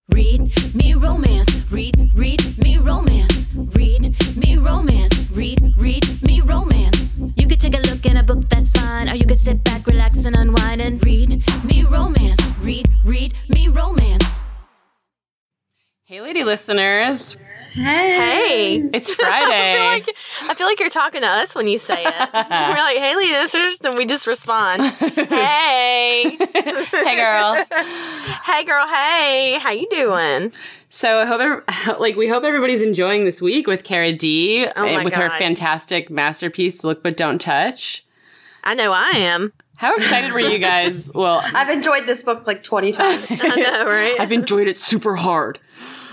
Read me romance. Read me romance. Read me romance. Read me romance. You could take a look in a book, that's fine. Or you could sit back, relax, and unwind and read me romance. Read me romance. Hey, lady listeners. Hey. It's Friday. I feel like you're talking to us when you say it. We're like, hey, lady listeners, and we just respond. Hey. Hey, girl. Hey, girl. Hey. How you doing? So I hope, we hope everybody's enjoying this week with Cara D. With her God. fantastic masterpiece, Look But Don't Touch. I know I am. How excited were you guys? Well, I've enjoyed this book like 20 times. I know, right? I've enjoyed it super hard.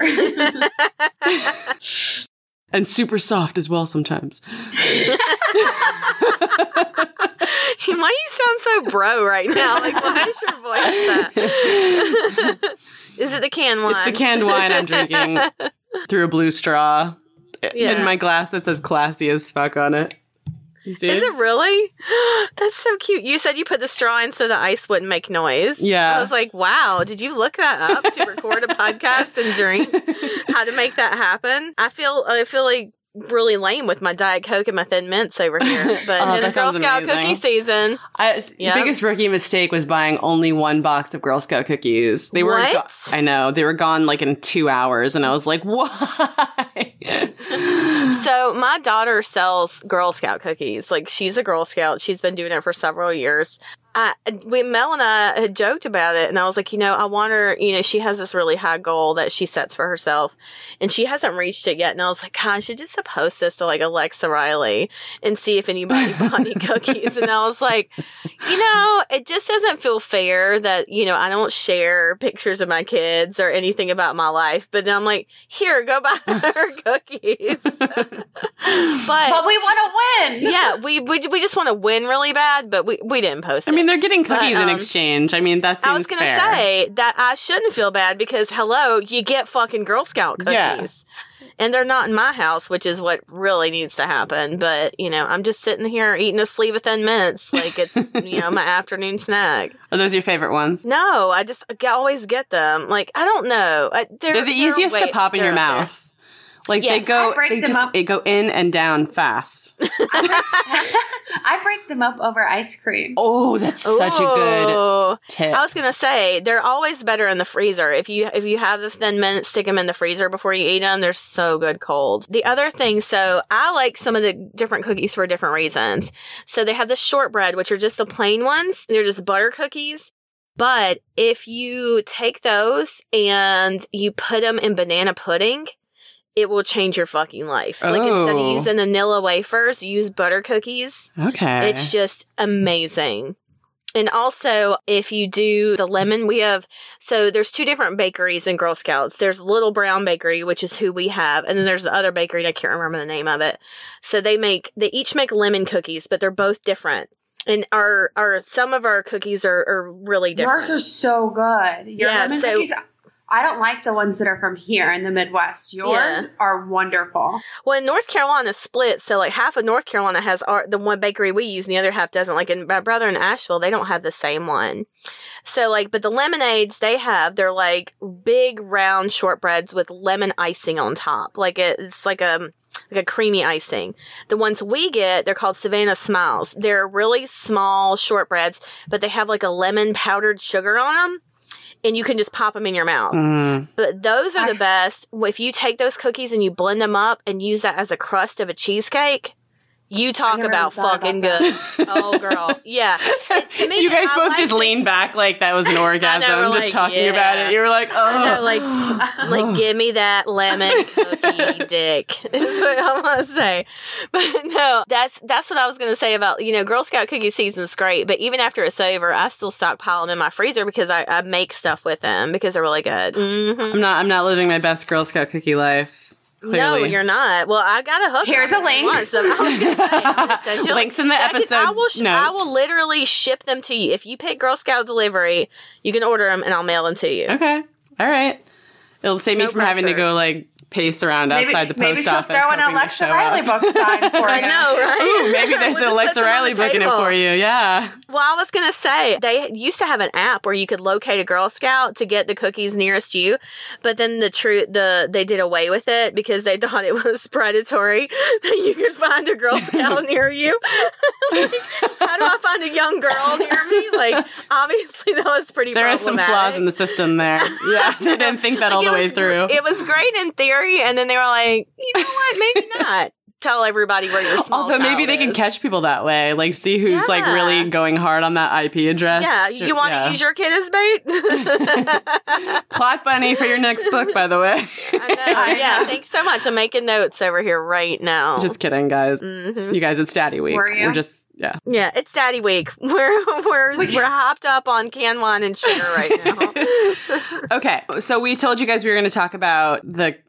And super soft as well sometimes. Why do you sound so bro right now? Like, why is your voice that? Is it the canned wine? It's the canned wine I'm drinking through a blue straw Yeah. in my glass that says classy as fuck on it. You see Is it really? That's so cute. You said you put the straw in so the ice wouldn't make noise. Yeah. I was like, wow, did you look that up to record a podcast and drink? How to make that happen? I feel like really lame with my Diet Coke and my Thin Mints over here. But it's Girl sounds Scout amazing. cookie season. Yep. Biggest rookie mistake was buying only one box of Girl Scout cookies. They were What? I know. They were gone like in 2 hours and I was like, why? So my daughter sells Girl Scout cookies. Like, she's a Girl Scout. She's been doing it for several years. Mel and I had joked about it, and I was like, I want her, she has this really high goal that she sets for herself, and she hasn't reached it yet. And I was like, God, I should just post this to like Alexa Riley and see if anybody bought any cookies. And I was like, it just doesn't feel fair that, I don't share pictures of my kids or anything about my life. But then I'm like, here, go buy her cookies. But we want to win. yeah, we just want to win really bad, but we didn't post it. I mean, they're getting cookies in exchange. I mean, that seems I was going to fair. say that I shouldn't feel bad because, hello, you get fucking Girl Scout cookies. Yeah. And they're not in my house, which is what really needs to happen. But, I'm just sitting here eating a sleeve of Thin Mints like it's, my afternoon snack. Are those your favorite ones? No, I always get them. Like, I don't know. They're the easiest to pop in your mouth. Like, Yes. they go in and down fast. I break them up over ice cream. Oh, that's such a good tip. I was gonna say they're always better in the freezer. If you have the Thin Mints, stick them in the freezer before you eat them. They're so good cold. The other thing, so I like some of the different cookies for different reasons. So they have the shortbread, which are just the plain ones. They're just butter cookies. But if you take those and you put them in banana pudding, it will change your fucking life. Like, instead of using vanilla wafers, use butter cookies. Okay. It's just amazing. And also, if you do the lemon, so there's 2 different bakeries in Girl Scouts. There's Little Brown Bakery, which is who we have. And then there's the other bakery, and I can't remember the name of it. So they each make lemon cookies, but they're both different. And some of our cookies are really different. Yours are so good. Your lemon cookies, I don't like the ones that are from here in the Midwest. Yours are wonderful. Well, in North Carolina split, so like half of North Carolina has the one bakery we use and the other half doesn't. Like my brother in Asheville, they don't have the same one. So but the lemonades they're like big round shortbreads with lemon icing on top. Like it's like a creamy icing. The ones we get, they're called Savannah Smiles. They're really small shortbreads, but they have like a lemon powdered sugar on them. And you can just pop them in your mouth. Mm. But those are the best. If you take those cookies and you blend them up and use that as a crust of a cheesecake, you talk about fucking good. Oh, girl. Yeah. To me, you guys both just leaned back like that was an orgasm, just talking about it. You were like, oh. Like, give me that lemon cookie dick. Is what I want to say. But no, that's what I was going to say about, Girl Scout cookie season's great. But even after it's over, I still stockpile them in my freezer because I make stuff with them because they're really good. Mm-hmm. I'm not living my best Girl Scout cookie life. Clearly. No, you're not. Well, I got a hook. Here's a link. So I was going to say, I'm gonna send you links in the episode notes. I will literally ship them to you. If you pick Girl Scout delivery, you can order them and I'll mail them to you. Okay. All right. It'll save me from having to go pace around outside the post maybe she'll office. throw an Alexa Riley book sign for you. I know, right? Ooh, maybe there's an Alexa Riley book in it for you. Yeah. Well, I was going to say, they used to have an app where you could locate a Girl Scout to get the cookies nearest you, but then they did away with it because they thought it was predatory that you could find a Girl Scout near you. How do I find a young girl near me? Like, obviously that was pretty problematic. There are some flaws in the system there. Yeah, they didn't think that all the way through. It was great in theory, and then they were like, you know what, maybe not. Tell everybody where your small Also, maybe they can catch people that way. Like, see who's like really going hard on that IP address. Yeah, you want to use your kid as bait? Plot Bunny for your next book, by the way. I know. Yeah, thanks so much. I'm making notes over here right now. Just kidding, guys. Mm-hmm. You guys, it's Daddy Week. Were you? We're just yeah, it's Daddy Week. We're hopped up on canned wine and sugar right now. Okay, so we told you guys we were going to talk about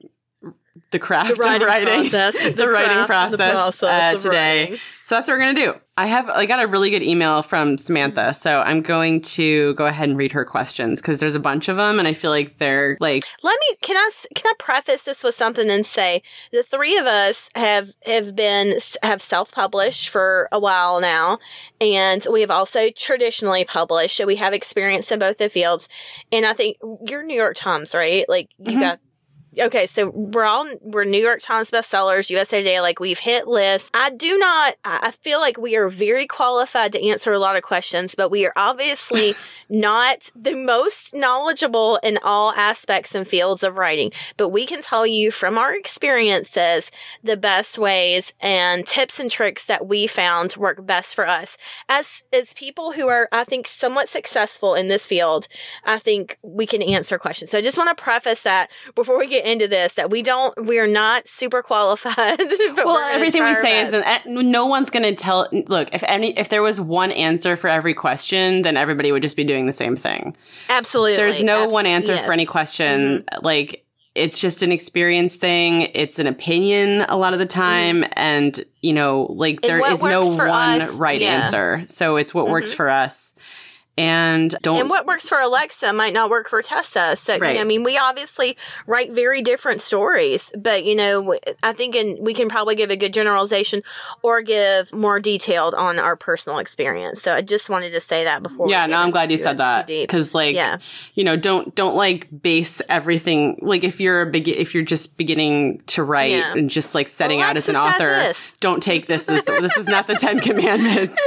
the craft of writing, the writing process today. Writing. So that's what we're going to do. I got a really good email from Samantha, so I'm going to go ahead and read her questions because there's a bunch of them, and I feel like they're like. Can I preface this with something and say the three of us have self-published for a while now, and we have also traditionally published, so we have experience in both the fields. And I think you're New York Times, right? Like you got. Okay, so we're New York Times bestsellers, USA Today, like we've hit lists. I feel like we are very qualified to answer a lot of questions, but we are obviously not the most knowledgeable in all aspects and fields of writing. But we can tell you from our experiences the best ways and tips and tricks that we found work best for us. As people who are, I think, somewhat successful in this field, I think we can answer questions. So I just want to preface that before we get into this, that we are not super qualified. Well, everything we say is no one's going to tell. Look, if there was one answer for every question, then everybody would just be doing the same thing. Absolutely. There's no one answer for any question. Mm-hmm. Like, it's just an experience thing. It's an opinion a lot of the time. Mm-hmm. And, like there is no one right answer. So it's what works for us. And what works for Alexa might not work for Tessa. So, right. We obviously write very different stories, but, I think we can probably give a good generalization or give more detailed on our personal experience. So I just wanted to say that before. Yeah, I'm glad you said that. Because don't like base everything. Like if you're just beginning to write and just like setting out as an author, don't take this as this is not the 10 Commandments.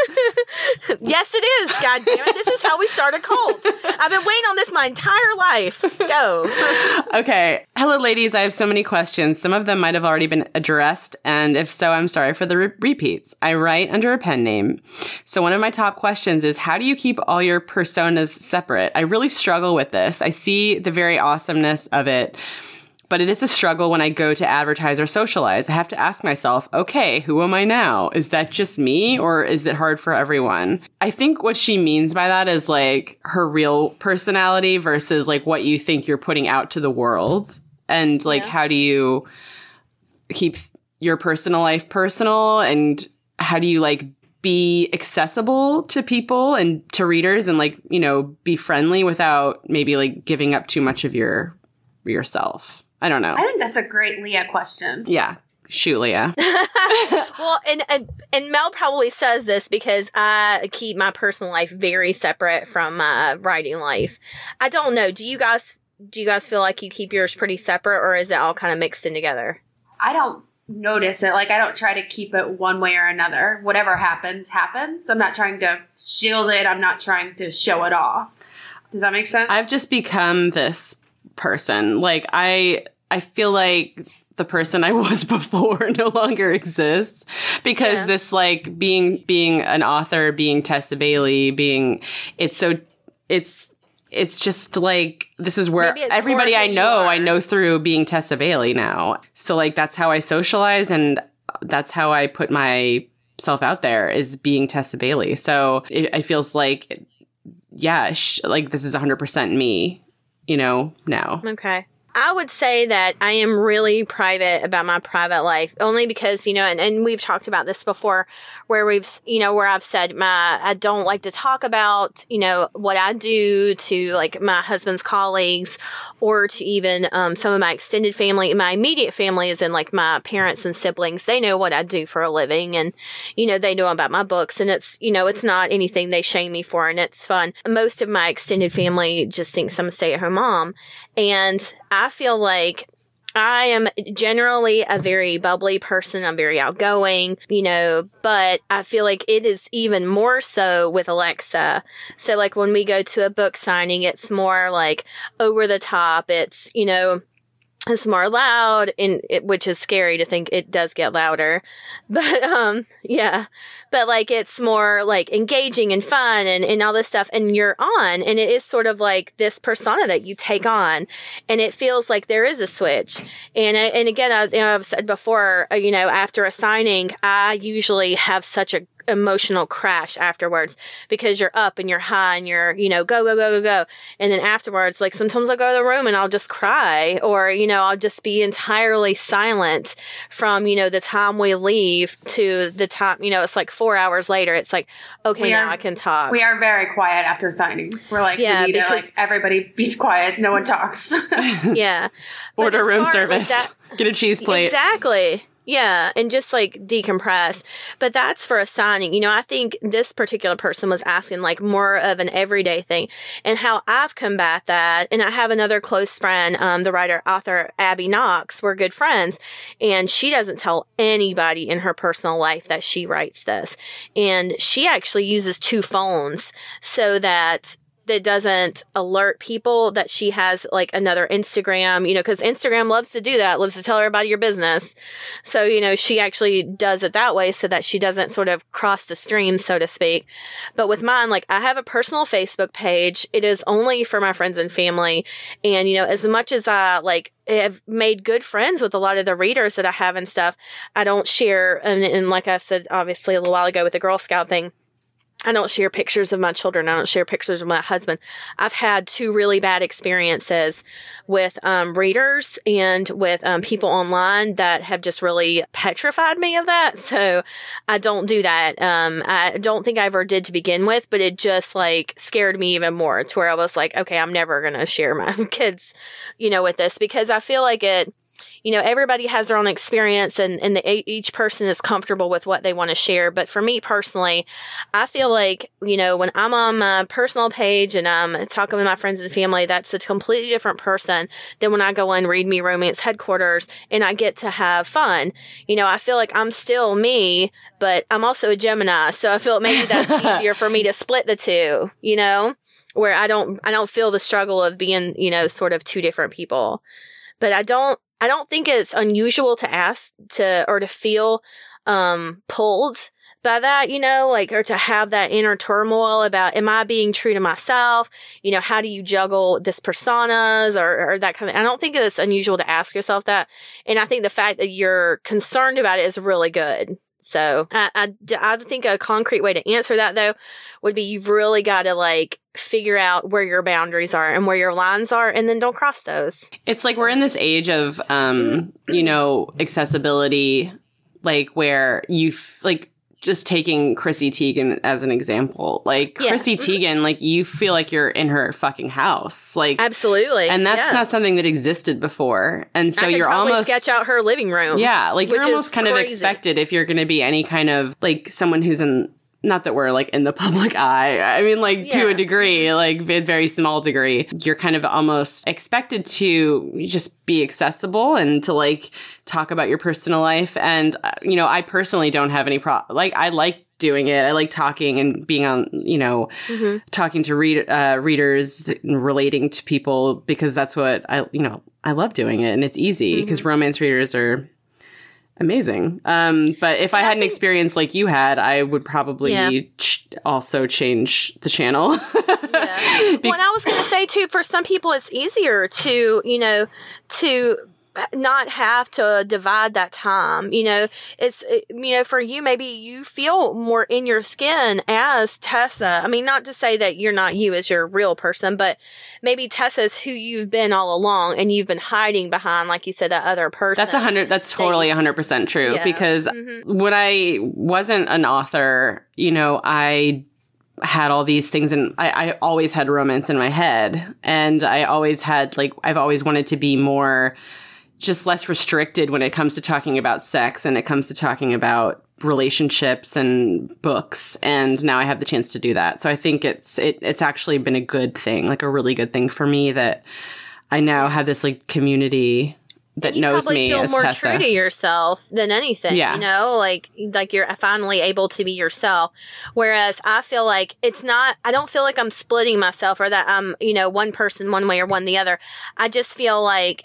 Yes, it is. God damn it. This is how we start a cult. I've been waiting on this my entire life. Go. Okay. Hello, ladies. I have so many questions. Some of them might have already been addressed, and if so, I'm sorry for the repeats. I write under a pen name. So one of my top questions is, how do you keep all your personas separate? I really struggle with this. I see the very awesomeness of it, but it is a struggle when I go to advertise or socialize. I have to ask myself, okay, who am I now? Is that just me, or is it hard for everyone? I think what she means by that is like her real personality versus like what you think you're putting out to the world. And like, how do you keep your personal life personal? And how do you like be accessible to people and to readers and like, be friendly without maybe like giving up too much of yourself? I don't know. I think that's a great Leah question. Yeah. Shoot, Leah. Well, and Mel probably says this because I keep my personal life very separate from my writing life. I don't know. Do you guys feel like you keep yours pretty separate, or is it all kind of mixed in together? I don't notice it. Like, I don't try to keep it one way or another. Whatever happens, happens. I'm not trying to shield it. I'm not trying to show it off. Does that make sense? I've just become this person. Like, I feel like the person I was before no longer exists because this like being an author, being Tessa Bailey, it's just like, this is where everybody I know through being Tessa Bailey now. So like, that's how I socialize and that's how I put myself out there, is being Tessa Bailey. So it feels like, like this is 100% me, now. Okay. I would say that I am really private about my private life, only because, you know, and we've talked about this before, where where I've said I don't like to talk about, you know, what I do to like my husband's colleagues or to even some of my extended family. My immediate family is in like my parents and siblings. They know what I do for a living, and, you know, they know about my books, and it's, you know, it's not anything they shame me for, and it's fun. Most of my extended family just thinks I'm a stay-at-home mom. And I feel like I am generally a very bubbly person. I'm very outgoing, you know, but I feel like it is even more so with Alexa. So like when we go to a book signing, it's more like over the top. It's, you know, it's more loud, which is scary to think it does get louder. But, yeah. But like, it's more like engaging and fun and all this stuff. And you're on, and it is sort of like this persona that you take on. And it feels like there is a switch. And again, I've said before, you know, after a signing, I usually have such a emotional crash afterwards, because you're up and you're high and you're, you know, go. And then afterwards, like sometimes I'll go to the room and I'll just cry, or, you know, I'll just be entirely silent from, you know, the time we leave to the time, you know, it's like 4 hours later. It's like, okay, now I can talk. We are very quiet after signings. We're like, yeah, we need to, like, everybody be quiet. No one talks. Yeah. Order room service. Like get a cheese plate. Exactly. Yeah, and just like decompress. But that's for a signing. You know, I think this particular person was asking like more of an everyday thing, and how I've combat that. And I have another close friend, the writer, author, Abby Knox. We're good friends, and she doesn't tell anybody in her personal life that she writes this. And she actually uses 2 phones so that doesn't alert people that she has like another Instagram, you know, because Instagram loves to do that, loves to tell everybody your business. So, you know, she actually does it that way so that she doesn't sort of cross the stream, so to speak. But with mine, like I have a personal Facebook page. It is only for my friends and family. And, you know, as much as I like have made good friends with a lot of the readers that I have and stuff, I don't share. And like I said, obviously a little while ago with the Girl Scout thing, I don't share pictures of my children. I don't share pictures of my husband. I've had 2 really bad experiences with readers and with people online that have just really petrified me of that. So I don't do that. I don't think I ever did to begin with, but it just like scared me even more to where I was like, okay, I'm never going to share my kids, you know, with this, because I feel like it, you know, everybody has their own experience, and each person is comfortable with what they want to share. But for me personally, I feel like, you know, when I'm on my personal page and I'm talking with my friends and family, that's a completely different person than when I go on Read Me Romance headquarters and I get to have fun. You know, I feel like I'm still me, but I'm also a Gemini. So I feel maybe that's easier for me to split the 2, you know, where I don't feel the struggle of being, you know, sort of 2 different people. But I don't think it's unusual to ask or to feel pulled by that, you know, like, or to have that inner turmoil about, am I being true to myself? You know, how do you juggle this personas or that kind of, I don't think it's unusual to ask yourself that. And I think the fact that you're concerned about it is really good. So I think a concrete way to answer that, though, would be you've really got to like figure out where your boundaries are and where your lines are, and then don't cross those. It's like we're in this age of, you know, accessibility, like where like just taking Chrissy Teigen as an example, like Chrissy Teigen, like you feel like you're in her fucking house, like absolutely, and that's not something that existed before, and so you're almost sketch out her living room, like you're almost kind of expected if you're going to be any kind of like someone who's in. Not that we're like in the public eye. I mean, like to a degree, like a very small degree, you're kind of almost expected to just be accessible and to like talk about your personal life. And, you know, I personally don't have any problem. Like I like doing it. I like talking and being on, you know, talking to readers and relating to people, because that's what I love doing it, and it's easy because romance readers are amazing. But if I had an experience like you had, I would probably also change the channel. Well, and I was going to say too, for some people, it's easier to, you know, to not have to divide that time. You know, it's, you know, for you, maybe you feel more in your skin as Tessa. I mean, not to say that you're not you as your real person, but maybe Tessa's who you've been all along, and you've been hiding behind, like you said, that other person. That's totally 100% true. Yeah. Because when I wasn't an author, you know, I had all these things, and I always had romance in my head, and I always had, like, I've always wanted to be more, just less restricted when it comes to talking about sex and it comes to talking about relationships and books. And now I have the chance to do that. So I think it's actually been a good thing, like a really good thing for me, that I now have this like community that knows me as Tessa. You probably feel more true to yourself than anything, yeah. You know, like you're finally able to be yourself. Whereas I feel like I don't feel like I'm splitting myself, or that I'm, you know, one person one way or one the other. I just feel like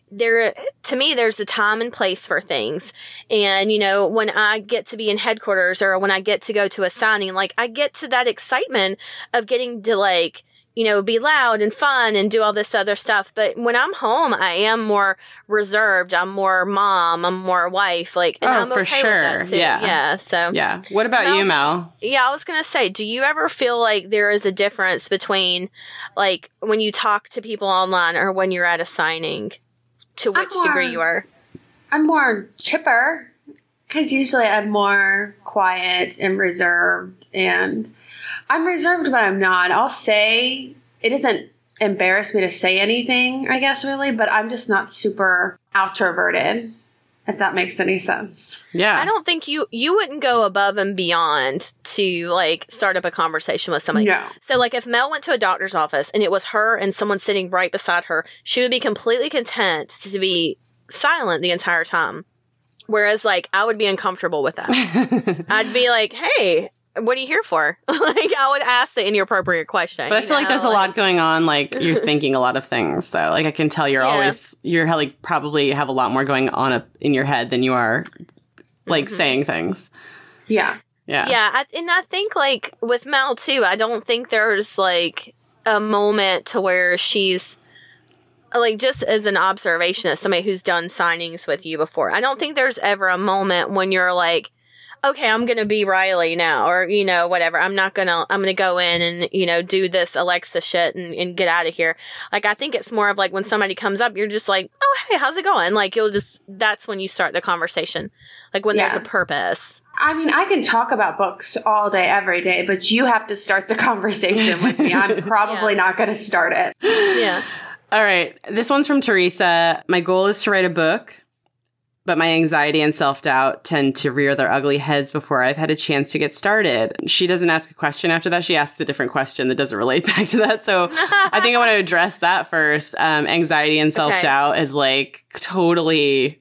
to me, there's a time and place for things. And, you know, when I get to be in headquarters, or when I get to go to a signing, like I get to that excitement of getting to, like, you know, be loud and fun and do all this other stuff. But when I'm home, I am more reserved. I'm more mom. I'm more wife. Like, and I'm for okay sure. with that too. Yeah. Yeah. So. Yeah. What about you, Mel? Yeah, I was going to say, do you ever feel like there is a difference between, like, when you talk to people online or when you're at a signing, to which degree you are? I'm more chipper, because usually I'm more quiet and reserved, and I'm reserved, but I'm not. I'll say, it doesn't embarrass me to say anything, I guess, really, but I'm just not super outroverted, if that makes any sense. Yeah. I don't think you wouldn't go above and beyond to, like, start up a conversation with somebody. No. So, like, if Mel went to a doctor's office and it was her and someone sitting right beside her, she would be completely content to be silent the entire time. Whereas, like, I would be uncomfortable with that. I'd be like, hey, what are you here for? Like, I would ask the inappropriate question. But I feel like there's a lot going on. Like, you're thinking a lot of things, though. Like, I can tell you're like, probably have a lot more going on in your head than you are, like, saying things. Yeah. Yeah. Yeah. And I think, like, with Mel, too, I don't think there's, like, a moment to where she's, like, just as an observation, as somebody who's done signings with you before, I don't think there's ever a moment when you're like, okay, I'm going to be Riley now, or, you know, whatever. I'm going to go in and, you know, do this Alexa shit and get out of here. Like, I think it's more of like when somebody comes up, you're just like, oh, hey, how's it going? Like, that's when you start the conversation. Like, when there's a purpose. I mean, I can talk about books all day, every day, but you have to start the conversation with me. I'm probably not going to start it. Yeah. All right. This one's from Teresa. My goal is to write a book, but my anxiety and self-doubt tend to rear their ugly heads before I've had a chance to get started. She doesn't ask a question after that. She asks a different question that doesn't relate back to that. So I think I want to address that first. Anxiety and self-doubt is like totally,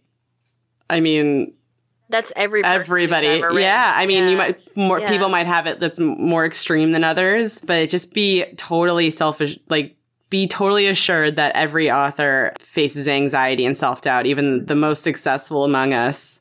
I mean... That's everybody. Yeah. I mean, people might have it that's more extreme than others, but just be totally selfish, like, be totally assured that every author faces anxiety and self-doubt. Even the most successful among us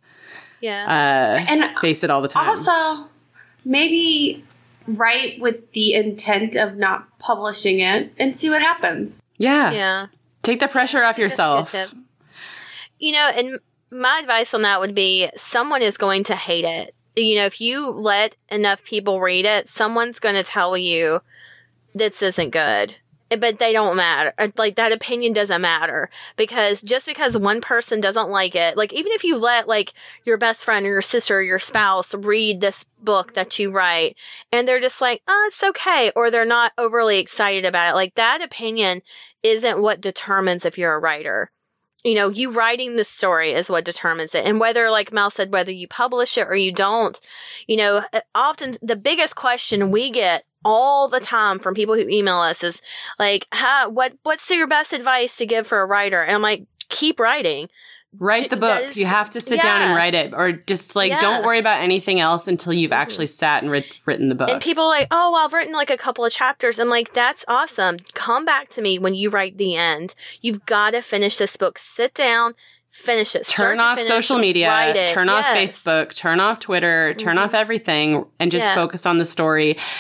face it all the time. Also, maybe write with the intent of not publishing it and see what happens. Yeah. Yeah. Take the pressure off yourself. That's a good tip. You know, and my advice on that would be someone is going to hate it. You know, if you let enough people read it, someone's going to tell you this isn't good. But they don't matter. Like, that opinion doesn't matter, because just because one person doesn't like it, like, even if you let, like, your best friend or your sister or your spouse read this book that you write and they're just like, oh, it's okay, or they're not overly excited about it, like, that opinion isn't what determines if you're a writer. You know, you writing the story is what determines it. And whether, like Mel said, whether you publish it or you don't, you know, often the biggest question we get all the time from people who email us is like, what's your best advice to give for a writer? And I'm like, keep writing. Write the book. You have to sit down and write it, or just like, don't worry about anything else until you've actually sat and written the book. And people are like, oh, well, I've written like a couple of chapters. I'm like, that's awesome. Come back to me when you write the end. You've got to finish this book. Sit down, finish it. Turn off social media, turn off Facebook, turn off Twitter, turn off everything, and just focus on the story.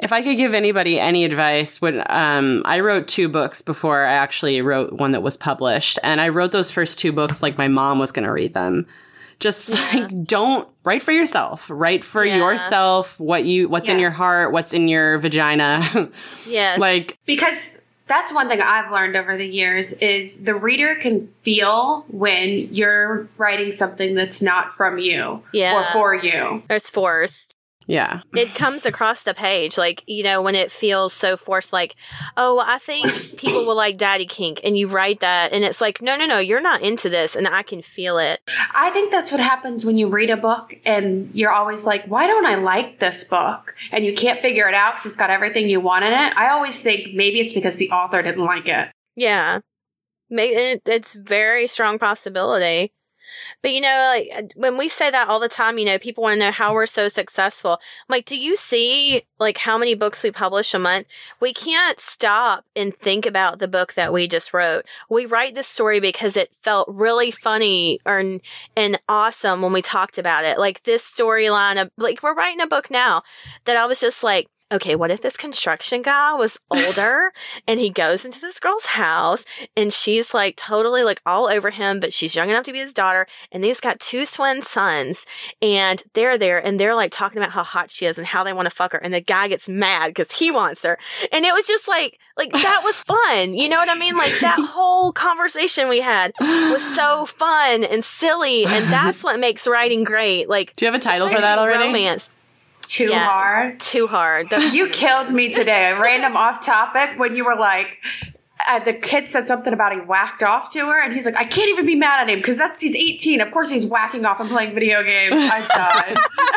If I could give anybody any advice, I wrote 2 books before I actually wrote one that was published. And I wrote those first 2 books like my mom was going to read them. Just like, don't write for yourself. Write for yourself what's in your heart, what's in your vagina. Yes. Like, because that's one thing I've learned over the years is the reader can feel when you're writing something that's not from you or for you. Or it's forced. yeah. It comes across the page, like, you know, when it feels so forced, like, oh, I think people will like Daddy Kink, and you write that, and it's like, no, you're not into this, and I can feel it. I think that's what happens when you read a book, and you're always like, why don't I like this book? And you can't figure it out because it's got everything you want in it. I always think maybe it's because the author didn't like it. Yeah. It's very strong possibility. But, you know, like, when we say that all the time, you know, people want to know how we're so successful. I'm like, do you see, like, how many books we publish a month? We can't stop and think about the book that we just wrote. We write this story because it felt really funny and awesome when we talked about it. Like, this storyline of, like, we're writing a book now that I was just like, okay, what if this construction guy was older and he goes into this girl's house and she's like totally like all over him, but she's young enough to be his daughter, and he's got 2 twin sons, and they're there and they're like talking about how hot she is and how they want to fuck her, and the guy gets mad because he wants her. And it was just like that was fun. You know what I mean? Like, that whole conversation we had was so fun and silly, and that's what makes writing great. Like, do you have a title for that already? Romance. Too hard. Too hard. You killed me today. A random off topic when you were like, the kid said something about he whacked off to her, and he's like, I can't even be mad at him because he's 18. Of course he's whacking off and playing video games. I died.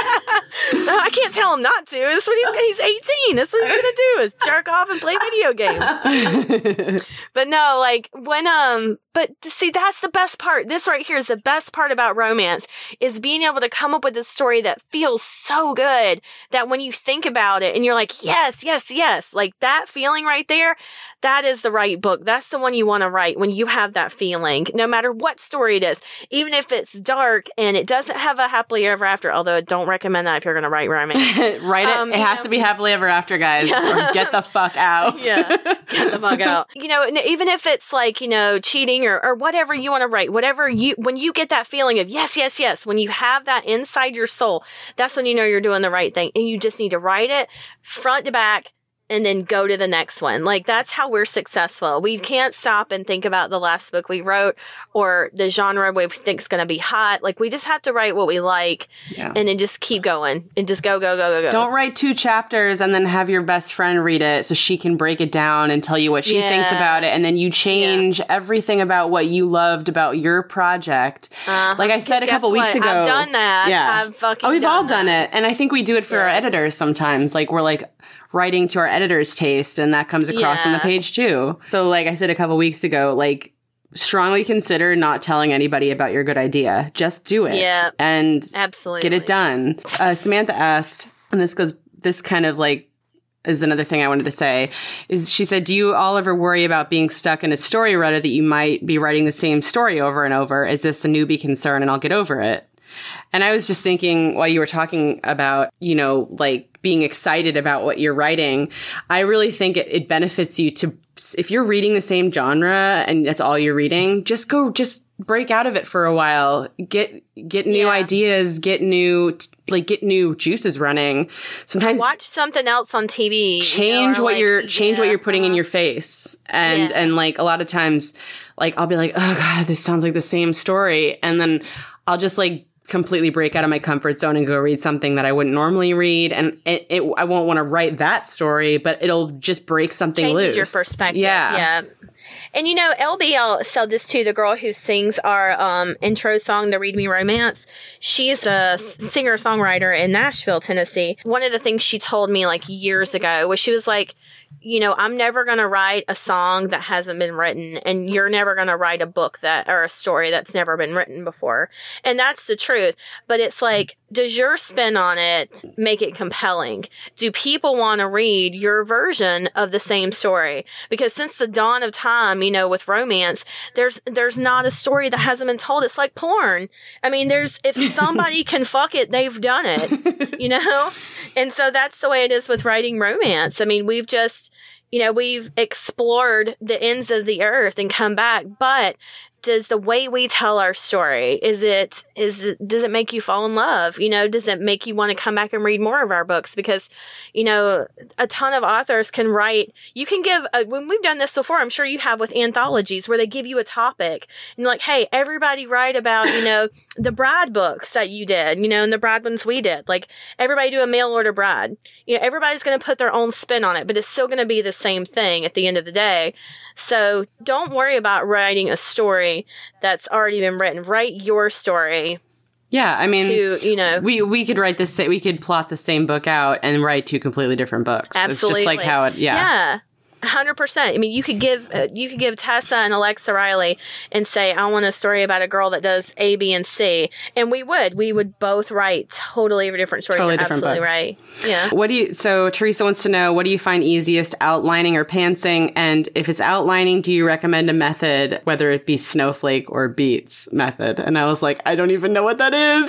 I can't tell him not to. That's what he's 18. That's what he's gonna do, is jerk off and play video games. But no, like, when but see, that's the best part. This right here is the best part about romance, is being able to come up with a story that feels so good that when you think about it and you're like, yes, like that feeling right there, that is the right book. That's the one you want to write when you have that feeling, no matter what story it is, even if it's dark and it doesn't have a happily ever after, although I don't recommend that if you're going to write romance. Write it. It has to be happily ever after, guys, or get the fuck out. Yeah, get the fuck out. You know, even if it's like, you know, cheating or whatever you want to write, when you get that feeling of yes, when you have that inside your soul, that's when you know you're doing the right thing. And you just need to write it front to back and then go to the next one. Like, that's how we're successful. We can't stop and think about the last book we wrote or the genre we think is going to be hot. Like, we just have to write what we like and then just keep going and just go. Don't write 2 chapters and then have your best friend read it so she can break it down and tell you what she thinks about it. And then you change everything about what you loved about your project. Like I said a couple weeks ago. I've done that. Yeah. We've all done it. And I think we do it for our editors sometimes. Like, we're like writing to our editor's taste, and that comes across on the page too. So like I said a couple weeks ago, like, strongly consider not telling anybody about your good idea. Just do it. Yeah. And absolutely get it done. Samantha asked, and this kind of like is another thing I wanted to say, is she said, do you all ever worry about being stuck in a story rut, that you might be writing the same story over and over? Is this a newbie concern and I'll get over it? And I was just thinking, while you were talking about, you know, like being excited about what you're writing, I really think it benefits you to, if you're reading the same genre and that's all you're reading, just break out of it for a while. Get new ideas, get new juices running. Sometimes watch something else on TV. Change what you're putting in your face. And like, a lot of times, like, I'll be like, oh God, this sounds like the same story. And then I'll just like completely break out of my comfort zone and go read something that I wouldn't normally read. And I won't want to write that story, but it'll just break something loose. Changes your perspective. Yeah. And, you know, LBL said this too, the girl who sings our intro song to Read Me Romance. She's a singer-songwriter in Nashville, Tennessee. One of the things she told me like years ago was, she was like, you know, I'm never going to write a song that hasn't been written, and you're never going to write a book or a story that's never been written before. And that's the truth. But it's like, does your spin on it make it compelling? Do people want to read your version of the same story? Because since the dawn of time, you know, with romance, there's not a story that hasn't been told. It's like porn. I mean, if somebody can fuck it, they've done it, you know? And so that's the way it is with writing romance. I mean, we've just, we've explored the ends of the earth and come back, but does the way we tell our story, does it make you fall in love? Does it make you want to come back and read more of our books? Because, a ton of authors can write, you can give, when we've done this before, I'm sure you have with anthologies where they give you a topic and like, hey, everybody write about, the Bride books that you did, and the Bride ones we did. Like everybody do a mail order Bride. Everybody's going to put their own spin on it, but it's still going to be the same thing at the end of the day. So don't worry about writing a story that's already been written. Write your story. Yeah, I mean, we could write this. We could plot the same book out and write two completely different books. Absolutely, it's just like how it. Yeah. 100%. I mean, you could give Tessa and Alexa Riley and say, I want a story about a girl that does A, B, and C. And we would both write totally different stories. Totally You're different absolutely books. Right. Yeah. So Teresa wants to know, what do you find easiest, outlining or pantsing? And if it's outlining, do you recommend a method, whether it be Snowflake or Beats method? And I was like, I don't even know what that is.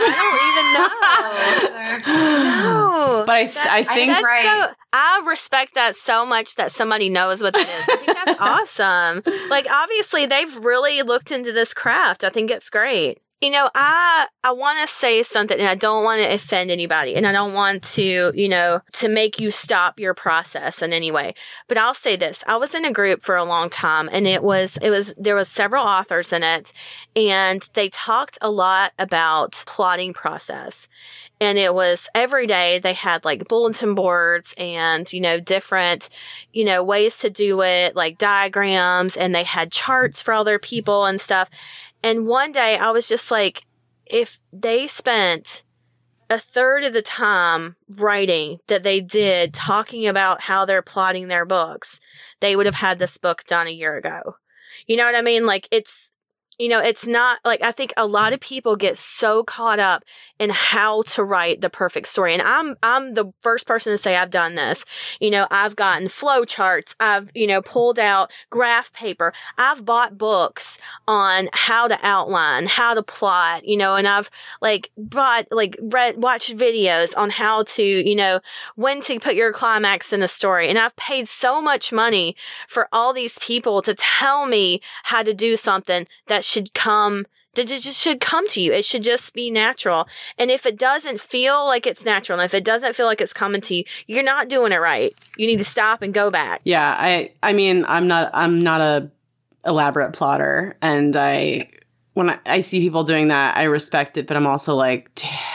I don't even know. No. But I think that's right. I respect that so much that somebody knows what that is. I think that's awesome. Like, obviously, they've really looked into this craft. I think it's great. I want to say something, and I don't want to offend anybody, and I don't want to, to make you stop your process in any way. But I'll say this. I was in a group for a long time, and there was several authors in it, and they talked a lot about plotting process. And it was every day they had like bulletin boards and, different, ways to do it, like diagrams, and they had charts for all their people and stuff. And one day I was just like, if they spent a third of the time writing that they did talking about how they're plotting their books, they would have had this book done a year ago. You know what I mean? Like it's not like, I think a lot of people get so caught up in how to write the perfect story. And I'm the first person to say I've done this. I've gotten flow charts. I've, pulled out graph paper. I've bought books on how to outline, how to plot, and I've watched videos on how to, when to put your climax in a story. And I've paid so much money for all these people to tell me how to do something that should come to you. It should just be natural. And if it doesn't feel like it's natural, and if it doesn't feel like it's coming to you, you're not doing it right. You need to stop and go back. Yeah, I mean, I'm not a elaborate plotter, and when I see people doing that, I respect it, but I'm also like,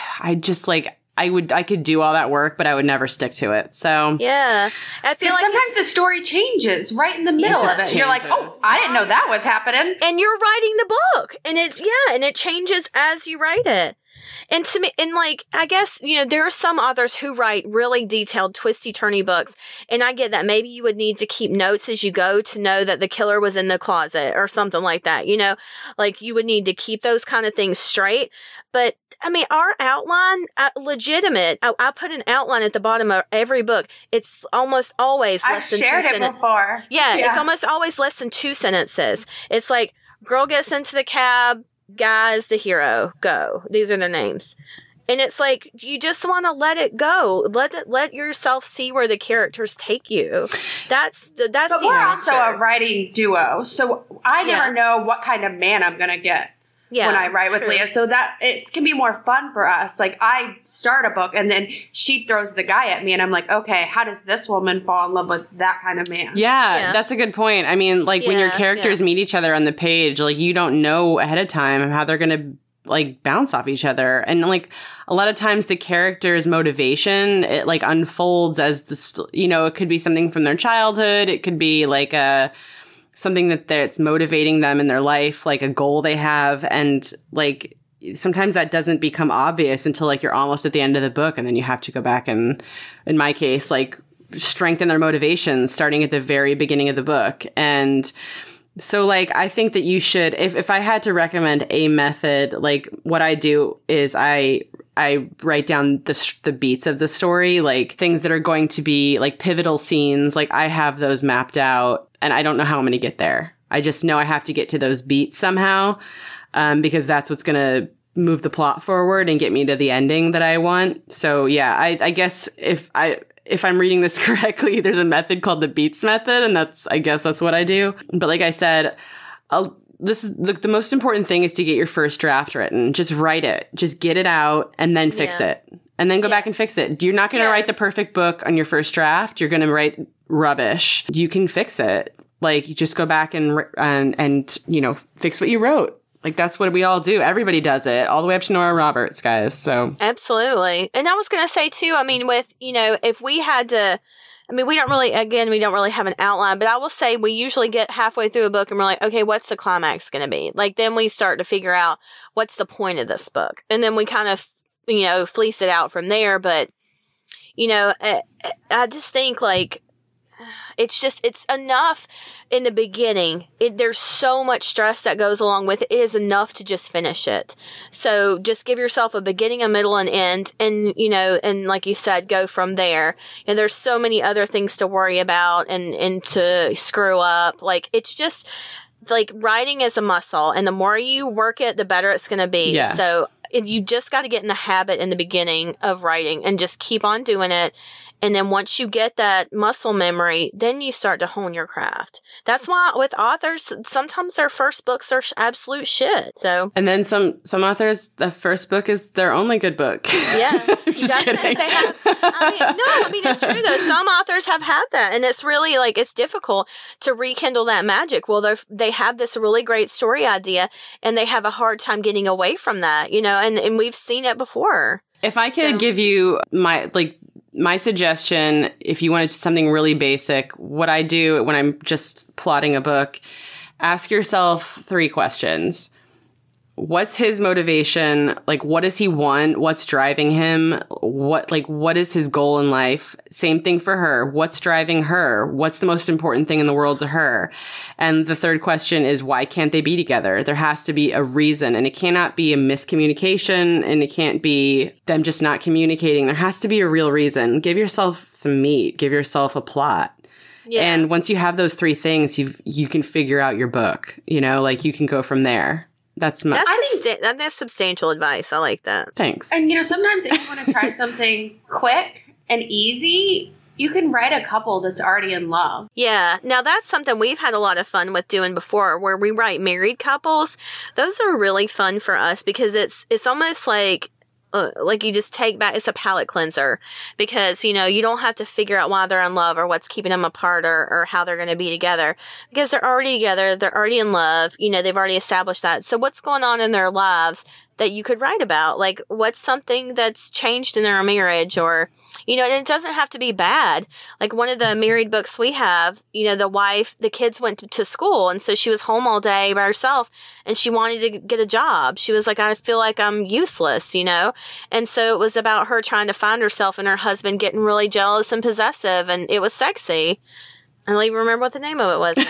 I could do all that work, but I would never stick to it. So yeah, I feel like sometimes the story changes right in the middle of it. You're like, oh, I didn't know that was happening. And you're writing the book, and and it changes as you write it. And to me, and I guess, there are some authors who write really detailed, twisty-turny books. And I get that. Maybe you would need to keep notes as you go to know that the killer was in the closet or something like that. You would need to keep those kind of things straight. But I mean, our outline, legitimate. I put an outline at the bottom of every book. It's almost always less than 2 sentences. I've shared it before. Yeah, it's almost always less than 2 sentences. It's like, girl gets into the cab, guy's the hero, go. These are their names. And it's like, you just want to let it go. Let yourself see where the characters take you. But we're also a writing duo, so I never know what kind of man I'm going to get. when I write with Leah. So that it can be more fun for us. Like, I start a book and then she throws the guy at me and I'm like, okay, how does this woman fall in love with that kind of man? Yeah, that's a good point. I mean, like when your characters meet each other on the page, like you don't know ahead of time how they're going to like bounce off each other. And like a lot of times the character's motivation, it like unfolds as it could be something from their childhood. It could be like something that's motivating them in their life, like a goal they have. And like sometimes that doesn't become obvious until like you're almost at the end of the book. And then you have to go back and, in my case, like strengthen their motivation starting at the very beginning of the book. And so, like, I think that you should, if I had to recommend a method, like, what I do is I write down the beats of the story, like, things that are going to be, like, pivotal scenes. Like, I have those mapped out, and I don't know how I'm going to get there. I just know I have to get to those beats somehow, because that's what's going to move the plot forward and get me to the ending that I want. So yeah, I guess if I'm reading this correctly, there's a method called the Beats method, and I guess that's what I do. But like I said, this is the most important thing is to get your first draft written. Just write it. Just get it out and then fix it. And then go back and fix it. You're not going to write the perfect book on your first draft. You're going to write rubbish. You can fix it. Like, you just go back and you know, fix what you wrote. Like, that's what we all do. Everybody does it, all the way up to Nora Roberts, guys. So absolutely. And I was going to say too, I mean, with, you know, if we had to, I mean, we don't really have an outline, but I will say we usually get halfway through a book and we're like, okay, what's the climax going to be? Like, then we start to figure out what's the point of this book. And then we kind of, you know, fleece it out from there. But, you know, I just think like, it's enough in the beginning. There's so much stress that goes along with it. It is enough to just finish it. So just give yourself a beginning, a middle, and end. And, you know, and like you said, go from there. And there's so many other things to worry about and to screw up. Like, it's just like writing is a muscle. And the more you work it, the better it's going to be. Yes. So you just got to get in the habit in the beginning of writing and just keep on doing it. And then once you get that muscle memory, then you start to hone your craft. That's why with authors, sometimes their first books are absolute shit. So, and then some authors, the first book is their only good book. Yeah, I'm just kidding. I mean, it's true though. Some authors have had that, and it's really like it's difficult to rekindle that magic. Well, they have this really great story idea, and they have a hard time getting away from that. You know, and we've seen it before. If I could give you my suggestion, if you wanted something really basic, what I do when I'm just plotting a book, ask yourself 3 questions. What's his motivation? Like, what does he want? What's driving him? What is his goal in life? Same thing for her. What's driving her? What's the most important thing in the world to her? And the third question is, why can't they be together? There has to be a reason, and it cannot be a miscommunication, and it can't be them just not communicating. There has to be a real reason. Give yourself some meat. Give yourself a plot. Yeah. And once you have those 3 things, you can figure out your book. You know, like, you can go from there. That's substantial advice. I like that. Thanks. And, you know, sometimes if you want to try something quick and easy, you can write a couple that's already in love. Yeah. Now, that's something we've had a lot of fun with doing before, where we write married couples. Those are really fun for us because it's almost like you just take back, it's a palate cleanser because, you know, you don't have to figure out why they're in love or what's keeping them apart or how they're going to be together because they're already together. They're already in love. You know, they've already established that. So what's going on in their lives that you could write about? Like, what's something that's changed in their marriage or, you know, and it doesn't have to be bad. Like one of the married books we have, you know, the kids went to school. And so she was home all day by herself and she wanted to get a job. She was like, I feel like I'm useless, you know? And so it was about her trying to find herself and her husband getting really jealous and possessive. And it was sexy. I don't even remember what the name of it was now.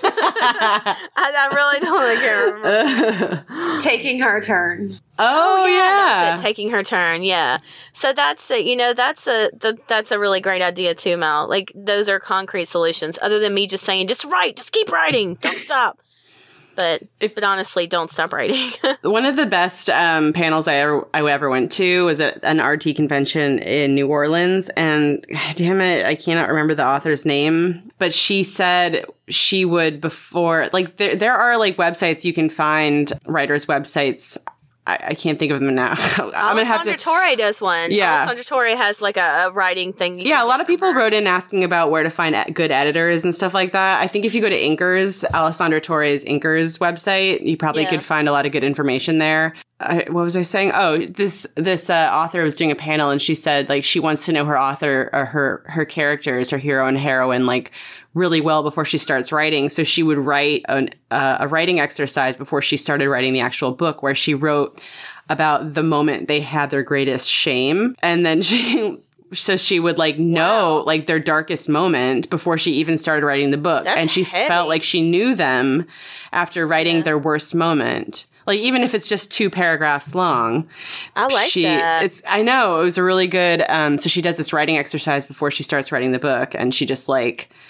I really don't. I can't remember. Taking Her Turn. Oh yeah. That's it, Taking Her Turn. Yeah. So that's it. You know, that's a really great idea too, Mel. Like, those are concrete solutions other than me just saying, just write, just keep writing. Don't stop. But honestly, don't stop writing. One of the best panels I ever went to was at an RT convention in New Orleans. And damn it, I cannot remember the author's name. But she said she would before, like, there are like websites you can find, writers' websites. I can't think of them now. I'm gonna have to. Torre does one. Yeah. Alessandra Torre has like a writing thing. Yeah, a lot of people wrote in asking about where to find good editors and stuff like that. I think if you go to Inkers, Alessandra Torre's Inkers website, you probably could find a lot of good information there. What was I saying? Oh, this author was doing a panel and she said like she wants to know her author or her characters, her hero and heroine, like really well before she starts writing. So she would write a writing exercise before she started writing the actual book where she wrote about the moment they had their greatest shame. And then she would like know like their darkest moment before she even started writing the book. That's and she heavy. felt like she knew them after writing their worst moment. Like, even if it's just 2 paragraphs long. I like that. I know. It was a really good, so she does this writing exercise before she starts writing the book. And she just like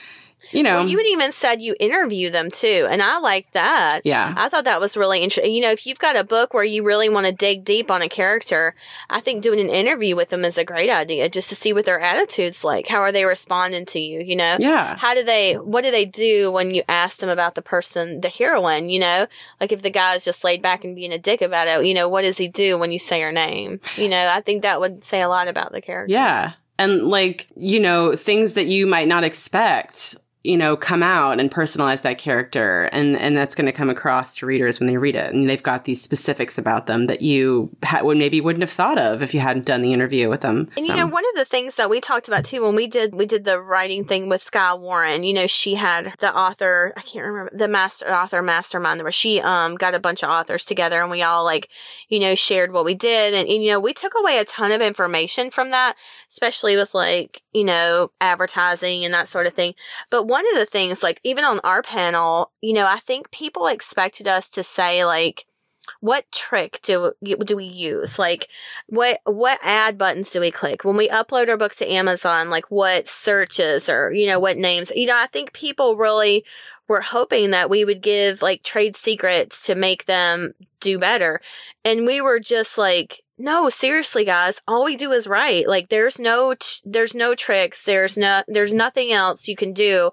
you know. Well, you had even said you interview them too, and I like that. Yeah. I thought that was really interesting. You know, if you've got a book where you really want to dig deep on a character, I think doing an interview with them is a great idea, just to see what their attitude's like. How are they responding to you, you know? Yeah. What do they do when you ask them about the person, the heroine, you know? Like if the guy's just laid back and being a dick about it, you know, what does he do when you say her name? You know, I think that would say a lot about the character. Yeah. And like, you know, things that you might not expect, you know, come out and personalize that character. And that's going to come across to readers when they read it. And they've got these specifics about them that you maybe wouldn't have thought of if you hadn't done the interview with them. And, you know, one of the things that we talked about, too, when we did the writing thing with Skye Warren, you know, she had the author, I can't remember, the author mastermind, where she got a bunch of authors together and we all, like, you know, shared what we did. And, you know, we took away a ton of information from that, especially with, like, you know, advertising and that sort of thing. But one of the things, like, even on our panel, you know, I think people expected us to say, like, what trick do we use? Like, what ad buttons do we click? When we upload our book to Amazon, like, what searches or, you know, what names? You know, I think people really were hoping that we would give, like, trade secrets to make them do better. And we were just like, no, seriously, guys, all we do is write. Like, there's no tricks. There's nothing else you can do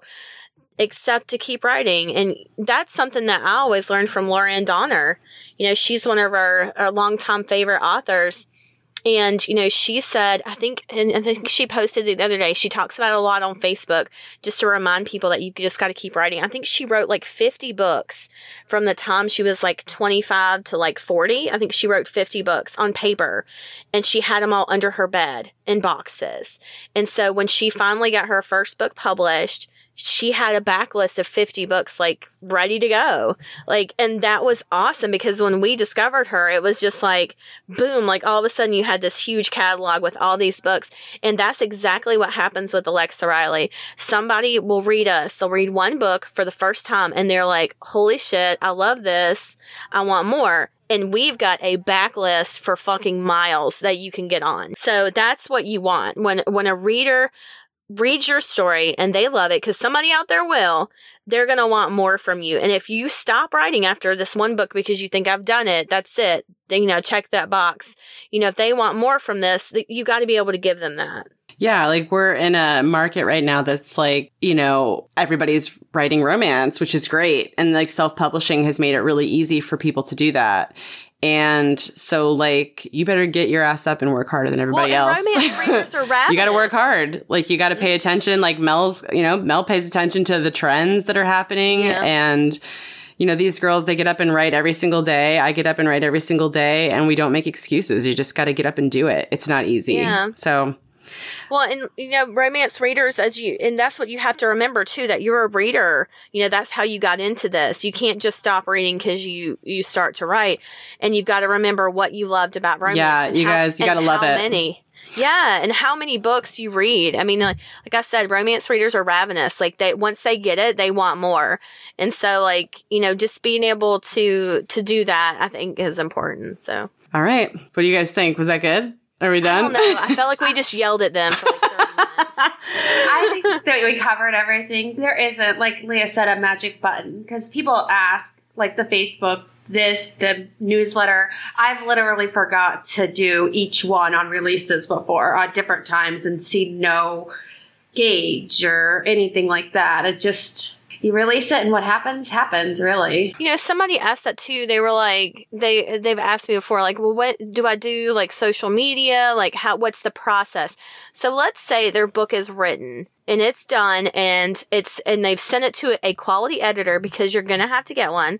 except to keep writing. And that's something that I always learned from Lauren Donner. You know, she's one of our longtime favorite authors. And, you know, she said, I think she posted the other day, she talks about it a lot on Facebook, just to remind people that you just got to keep writing. I think she wrote like 50 books from the time she was like 25 to like 40. I think she wrote 50 books on paper, and she had them all under her bed in boxes. And so when she finally got her first book published, she had a backlist of 50 books, like, ready to go. Like, and that was awesome, because when we discovered her, it was just like, boom, like, all of a sudden you had this huge catalog with all these books. And that's exactly what happens with Alexa Riley. Somebody will read us. They'll read one book for the first time, and they're like, holy shit, I love this. I want more. And we've got a backlist for fucking miles that you can get on. So that's what you want. When a reader read your story and they love it, because somebody out there will, they're going to want more from you. And if you stop writing after this one book because you think, I've done it, that's it, then, you know, check that box. You know, if they want more from this, you got to be able to give them that. Yeah, like, we're in a market right now that's like, you know, everybody's writing romance, which is great. And like, self-publishing has made it really easy for people to do that. And so, like, you better get your ass up and work harder than everybody else. Romance readers are ravenous. You got to work hard. Like, you got to pay attention. Like, Mel pays attention to the trends that are happening. Yeah. And, you know, these girls, they get up and write every single day. I get up and write every single day. And we don't make excuses. You just got to get up and do it. It's not easy. Yeah. So... Well, and, you know, romance readers, and that's what you have to remember, too, that you're a reader. You know, that's how you got into this. You can't just stop reading because you start to write. And you've got to remember what you loved about romance. Yeah, you got to love it. How many. Yeah, and how many books you read. I mean, like I said, romance readers are ravenous. Like, once they get it, they want more. And so, like, you know, just being able to do that, I think, is important. So. All right. What do you guys think? Was that good? Are we done? I don't know. I felt like we just yelled at them for like 30 minutes. I think that we covered everything. There isn't, like Leah said, a magic button, because people ask, like, the Facebook, the newsletter. I've literally forgot to do each one on releases before at different times and see no gauge or anything like that. It just... You release it, and what happens, really. You know, somebody asked that too. They were like, they've asked me before, like, well, what do I do? Like, social media? Like, what's the process? So let's say their book is written and it's done, and they've sent it to a quality editor, because you're going to have to get one.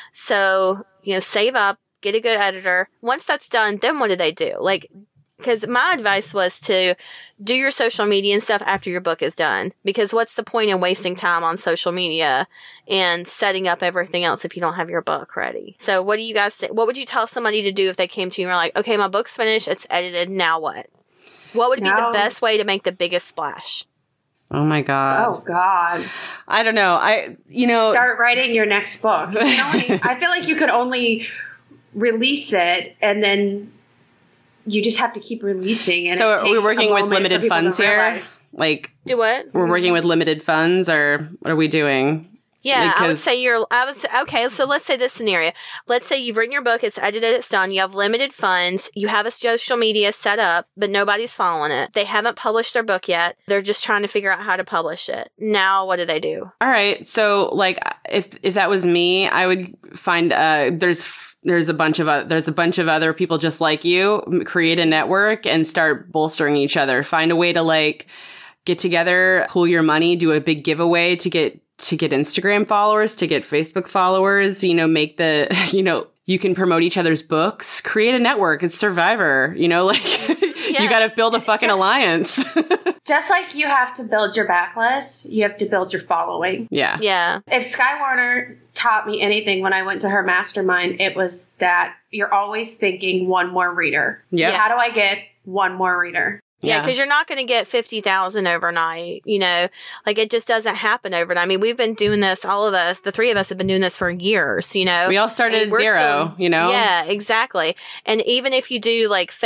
So, you know, save up, get a good editor. Once that's done, then what do? Like, because my advice was to do your social media and stuff after your book is done. Because what's the point in wasting time on social media and setting up everything else if you don't have your book ready? So what do you guys think? What would you tell somebody to do if they came to you and were like, okay, my book's finished, it's edited, now what? What would be the best way to make the biggest splash? Oh, my God. Oh, God. I don't know. Start writing your next book. I feel like you could only release it and then you just have to keep releasing. And So it are we takes working a with moment for limited people to funds here? realize. Like, Do what? we're working with limited funds, or what are we doing? Yeah, I would Because- say okay, so let's say this scenario. Let's say you've written your book, it's edited, it's done, you have limited funds, you have a social media set up, but nobody's following it. They haven't published their book yet. They're just trying to figure out how to publish it. Now, what do they do? All right. So, like, if that was me, I would find there's a bunch of other people just like you. Create a network and start bolstering each other. Find a way to like get together, pool your money, do a big giveaway to get Instagram followers, to get Facebook followers. Make you can promote each other's books. Create a network. It's Survivor. You got to build a fucking alliance. Just like you have to build your backlist, you have to build your following. Yeah. Yeah. If Sky Warner taught me anything when I went to her mastermind, it was that you're always thinking one more reader. Yep. How do I get one more reader? Yeah, because you're not going to get 50,000 overnight, like it just doesn't happen overnight. I mean, we've been doing this, all of us, the three of us have been doing this for years, We all started at zero, Yeah, exactly. And even if you do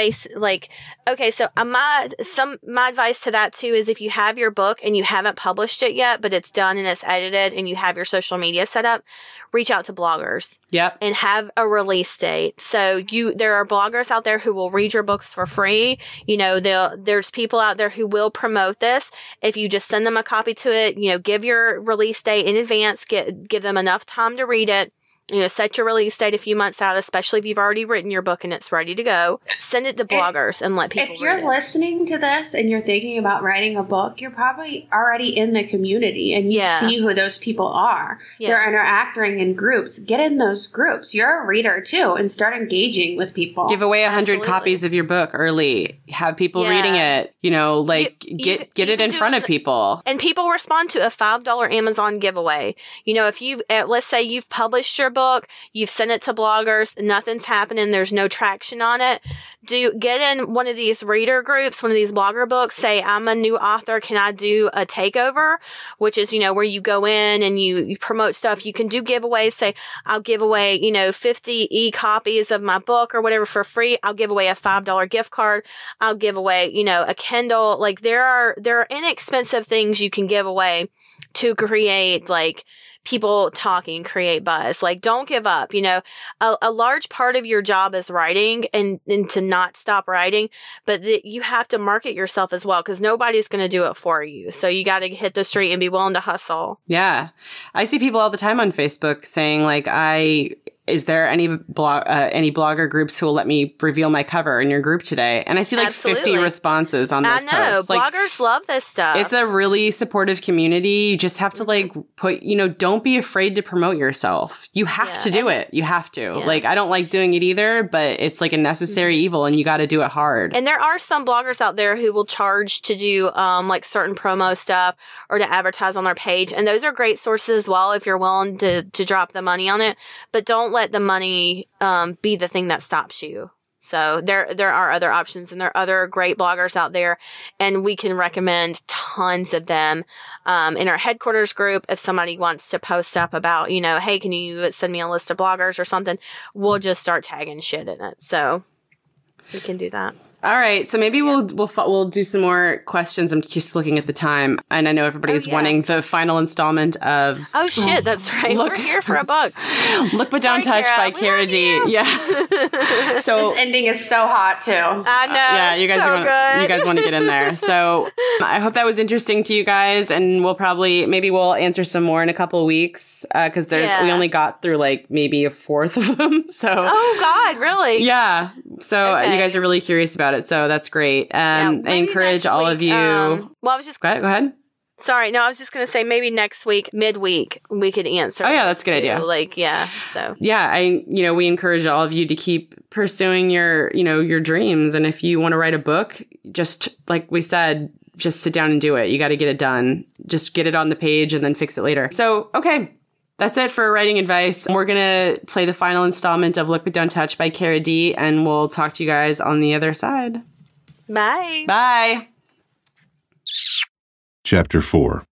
okay, so my advice to that too is if you have your book and you haven't published it yet, but it's done and it's edited and you have your social media set up, reach out to bloggers. Yep. And have a release date. So there are bloggers out there who will read your books for free. There's people out there who will promote this. If you just send them a copy to it, give your release date in advance, give them enough time to read it. Set your release date a few months out, especially if you've already written your book and it's ready to go. Send it to bloggers and let people read it. If you're listening to this and you're thinking about writing a book, you're probably already in the community and you see who those people are. Yeah. They're interacting in groups. Get in those groups. You're a reader too and start engaging with people. Give away 100 Absolutely. copies of your book early. Have people reading it. Get it in front of people. And people respond to a $5 Amazon giveaway. If let's say you've published your book, you've sent it to bloggers, nothing's happening, there's no traction on it. Get in one of these reader groups, one of these blogger books, say, I'm a new author, can I do a takeover? Which is, where you go in and you promote stuff. You can do giveaways, say, I'll give away, 50 e-copies of my book or whatever for free. I'll give away a $5 gift card. I'll give away, a Kindle. Like there are inexpensive things you can give away to create people talking, create buzz. Don't give up. A large part of your job is writing and to not stop writing, but you have to market yourself as well because nobody's going to do it for you. So you got to hit the street and be willing to hustle. Yeah. I see people all the time on Facebook saying is there any blogger groups who will let me reveal my cover in your group today? And I see 50 responses on those posts. Bloggers love this stuff. It's a really supportive community. You just have to don't be afraid to promote yourself. You have to do it. You have to. Yeah. I don't like doing it either, but it's a necessary evil and you got to do it hard. And there are some bloggers out there who will charge to do certain promo stuff or to advertise on their page. And those are great sources as well if you're willing to drop the money on it. But don't let the money be the thing that stops you. So there are other options and there are other great bloggers out there and we can recommend tons of them in our headquarters group. If somebody wants to post up about, hey, can you send me a list of bloggers or something? We'll just start tagging shit in it. So we can do that. All right, so maybe we'll do some more questions. I'm just looking at the time, and I know everybody's wanting the final installment of. Oh shit, that's right. We're here for a book. Look But Don't Touch by Kara D. Yeah. So this ending is so hot too. I know. Yeah, you guys want to get in there. So I hope that was interesting to you guys, and we'll answer some more in a couple of weeks because we only got through maybe a fourth of them. So. Oh God, really? Yeah. So you guys are really curious about it, so that's great. I encourage all of you. I was just go ahead. Sorry, no, I was just going to say maybe next week, midweek, we could answer. Oh yeah, that's a good idea. We encourage all of you to keep pursuing your dreams, and if you want to write a book, just like we said, just sit down and do it. You got to get it done. Just get it on the page and then fix it later. So okay. That's it for writing advice. We're going to play the final installment of Look But Don't Touch by Kara D, and we'll talk to you guys on the other side. Bye. Bye. Chapter 4.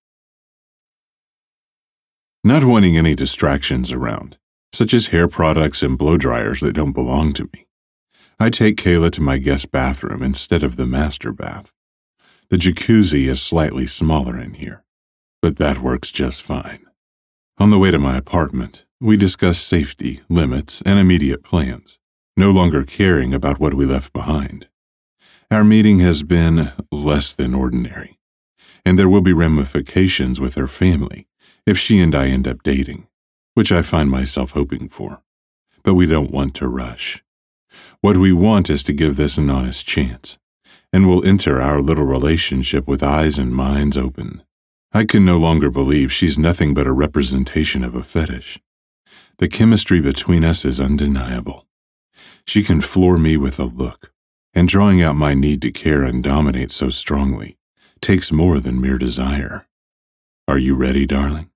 Not wanting any distractions around, such as hair products and blow dryers that don't belong to me, I take Kayla to my guest bathroom instead of the master bath. The jacuzzi is slightly smaller in here, but that works just fine. On the way to my apartment, we discuss safety, limits, and immediate plans, no longer caring about what we left behind. Our meeting has been less than ordinary, and there will be ramifications with her family if she and I end up dating, which I find myself hoping for. But we don't want to rush. What we want is to give this an honest chance, and we'll enter our little relationship with eyes and minds open. I can no longer believe she's nothing but a representation of a fetish. The chemistry between us is undeniable. She can floor me with a look, and drawing out my need to care and dominate so strongly takes more than mere desire. Are you ready, darling?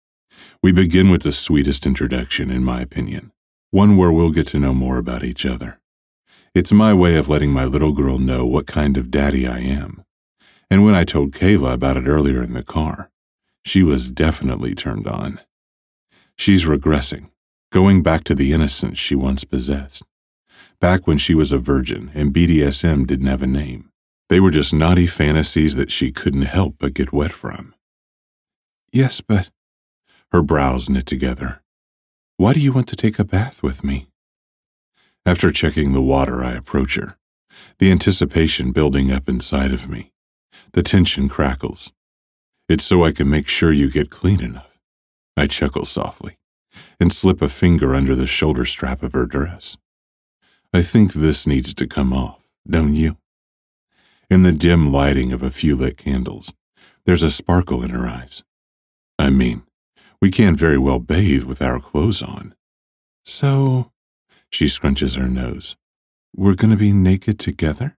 We begin with the sweetest introduction, in my opinion, one where we'll get to know more about each other. It's my way of letting my little girl know what kind of daddy I am. And when I told Kayla about it earlier in the car, she was definitely turned on. She's regressing, going back to the innocence she once possessed. Back when she was a virgin and BDSM didn't have a name. They were just naughty fantasies that she couldn't help but get wet from. Yes, but... Her brows knit together. Why do you want to take a bath with me? After checking the water, I approach her, the anticipation building up inside of me. The tension crackles. It's so I can make sure you get clean enough. I chuckle softly and slip a finger under the shoulder strap of her dress. I think this needs to come off, don't you? In the dim lighting of a few lit candles, there's a sparkle in her eyes. I mean, we can't very well bathe with our clothes on. So, she scrunches her nose, we're going to be naked together?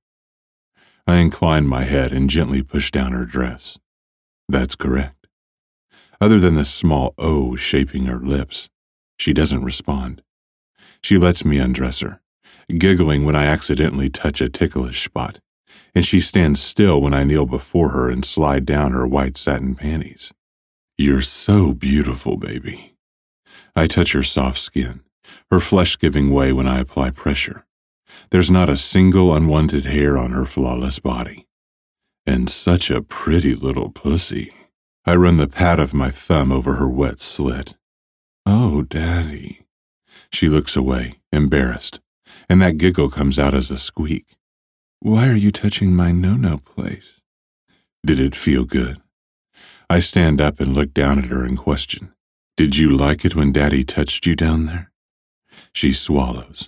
I incline my head and gently push down her dress. That's correct. Other than the small O shaping her lips, she doesn't respond. She lets me undress her, giggling when I accidentally touch a ticklish spot, and she stands still when I kneel before her and slide down her white satin panties. You're so beautiful, baby. I touch her soft skin, her flesh giving way when I apply pressure. There's not a single unwanted hair on her flawless body. And such a pretty little pussy. I run the pad of my thumb over her wet slit. Oh, Daddy. She looks away, embarrassed, and that giggle comes out as a squeak. Why are you touching my no-no place? Did it feel good? I stand up and look down at her and question. Did you like it when Daddy touched you down there? She swallows.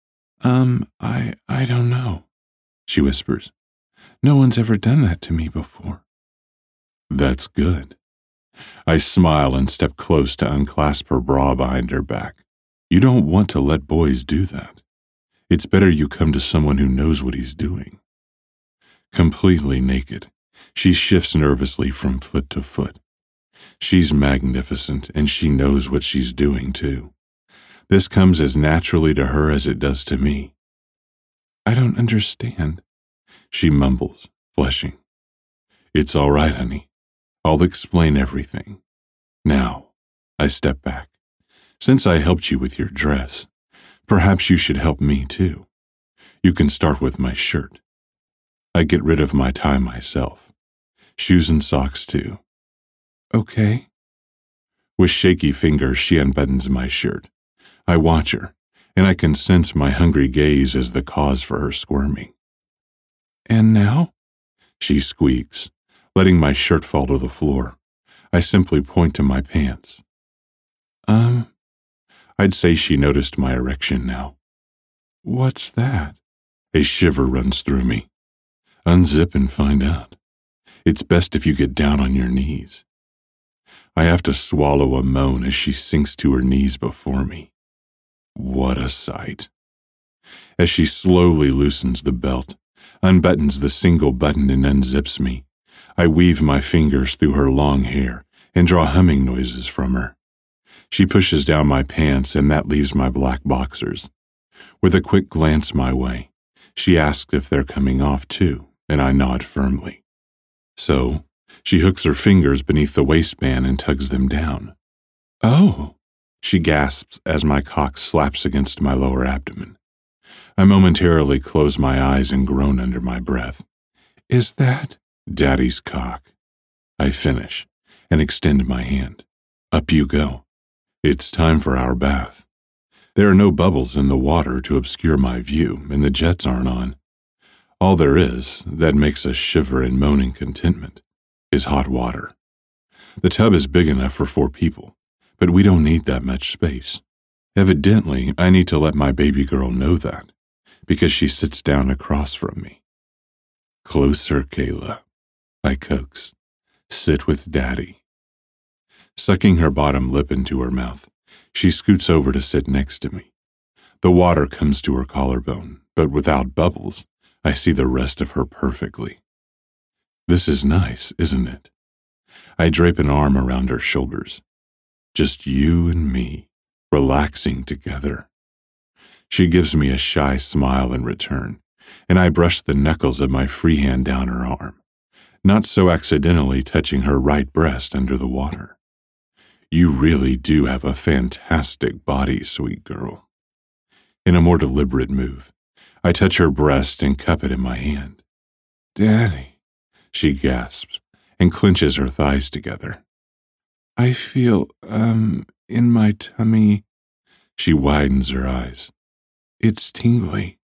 I don't know, she whispers. No one's ever done that to me before. That's good. I smile and step close to unclasp her bra behind her back. You don't want to let boys do that. It's better you come to someone who knows what he's doing. Completely naked, she shifts nervously from foot to foot. She's magnificent, and she knows what she's doing, too. This comes as naturally to her as it does to me. I don't understand, she mumbles, flushing. It's all right, honey. I'll explain everything. Now, I step back. Since I helped you with your dress, perhaps you should help me, too. You can start with my shirt. I get rid of my tie myself. Shoes and socks, too. Okay. With shaky fingers, she unbuttons my shirt. I watch her, and I can sense my hungry gaze as the cause for her squirming. And now? She squeaks, letting my shirt fall to the floor. I simply point to my pants. I'd say she noticed my erection now. What's that? A shiver runs through me. Unzip and find out. It's best if you get down on your knees. I have to swallow a moan as she sinks to her knees before me. What a sight. As she slowly loosens the belt, unbuttons the single button and unzips me, I weave my fingers through her long hair and draw humming noises from her. She pushes down my pants, and that leaves my black boxers. With a quick glance my way, she asks if they're coming off too, and I nod firmly. So, she hooks her fingers beneath the waistband and tugs them down. Oh, she gasps as my cock slaps against my lower abdomen. I momentarily close my eyes and groan under my breath. Is that Daddy's cock? I finish and extend my hand. Up you go. It's time for our bath. There are no bubbles in the water to obscure my view, and the jets aren't on. All there is, that makes us shiver in moaning contentment, is hot water. The tub is big enough for 4 people, but we don't need that much space. Evidently, I need to let my baby girl know that, because she sits down across from me. Closer, Kayla, I coax. Sit with Daddy. Sucking her bottom lip into her mouth, she scoots over to sit next to me. The water comes to her collarbone, but without bubbles, I see the rest of her perfectly. This is nice, isn't it? I drape an arm around her shoulders. Just you and me, relaxing together. She gives me a shy smile in return, and I brush the knuckles of my free hand down her arm, not so accidentally touching her right breast under the water. You really do have a fantastic body, sweet girl. In a more deliberate move, I touch her breast and cup it in my hand. Daddy, she gasps and clenches her thighs together. I feel, in my tummy. She widens her eyes. It's tingly.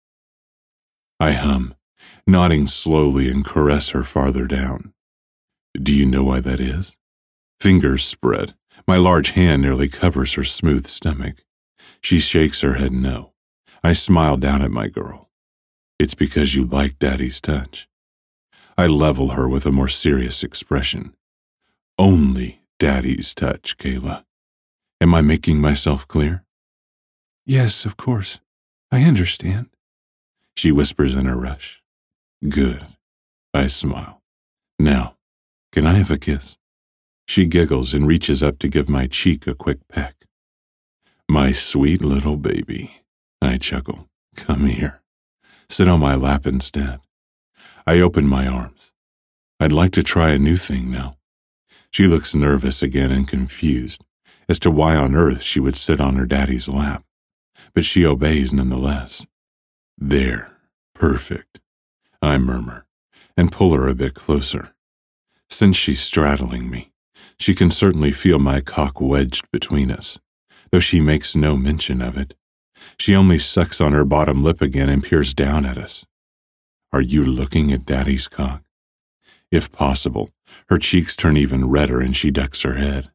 I hum, nodding slowly and caress her farther down. Do you know why that is? Fingers spread. My large hand nearly covers her smooth stomach. She shakes her head no. I smile down at my girl. It's because you like Daddy's touch. I level her with a more serious expression. Only Daddy's touch, Kayla. Am I making myself clear? Yes, of course. I understand. She whispers in a rush. Good. I smile. Now, can I have a kiss? She giggles and reaches up to give my cheek a quick peck. My sweet little baby, I chuckle. Come here. Sit on my lap instead. I open my arms. I'd like to try a new thing now. She looks nervous again and confused as to why on earth she would sit on her daddy's lap, but she obeys nonetheless. There, perfect, I murmur, and pull her a bit closer. Since she's straddling me, she can certainly feel my cock wedged between us, though she makes no mention of it. She only sucks on her bottom lip again and peers down at us. Are you looking at Daddy's cock? If possible, her cheeks turn even redder and she ducks her head.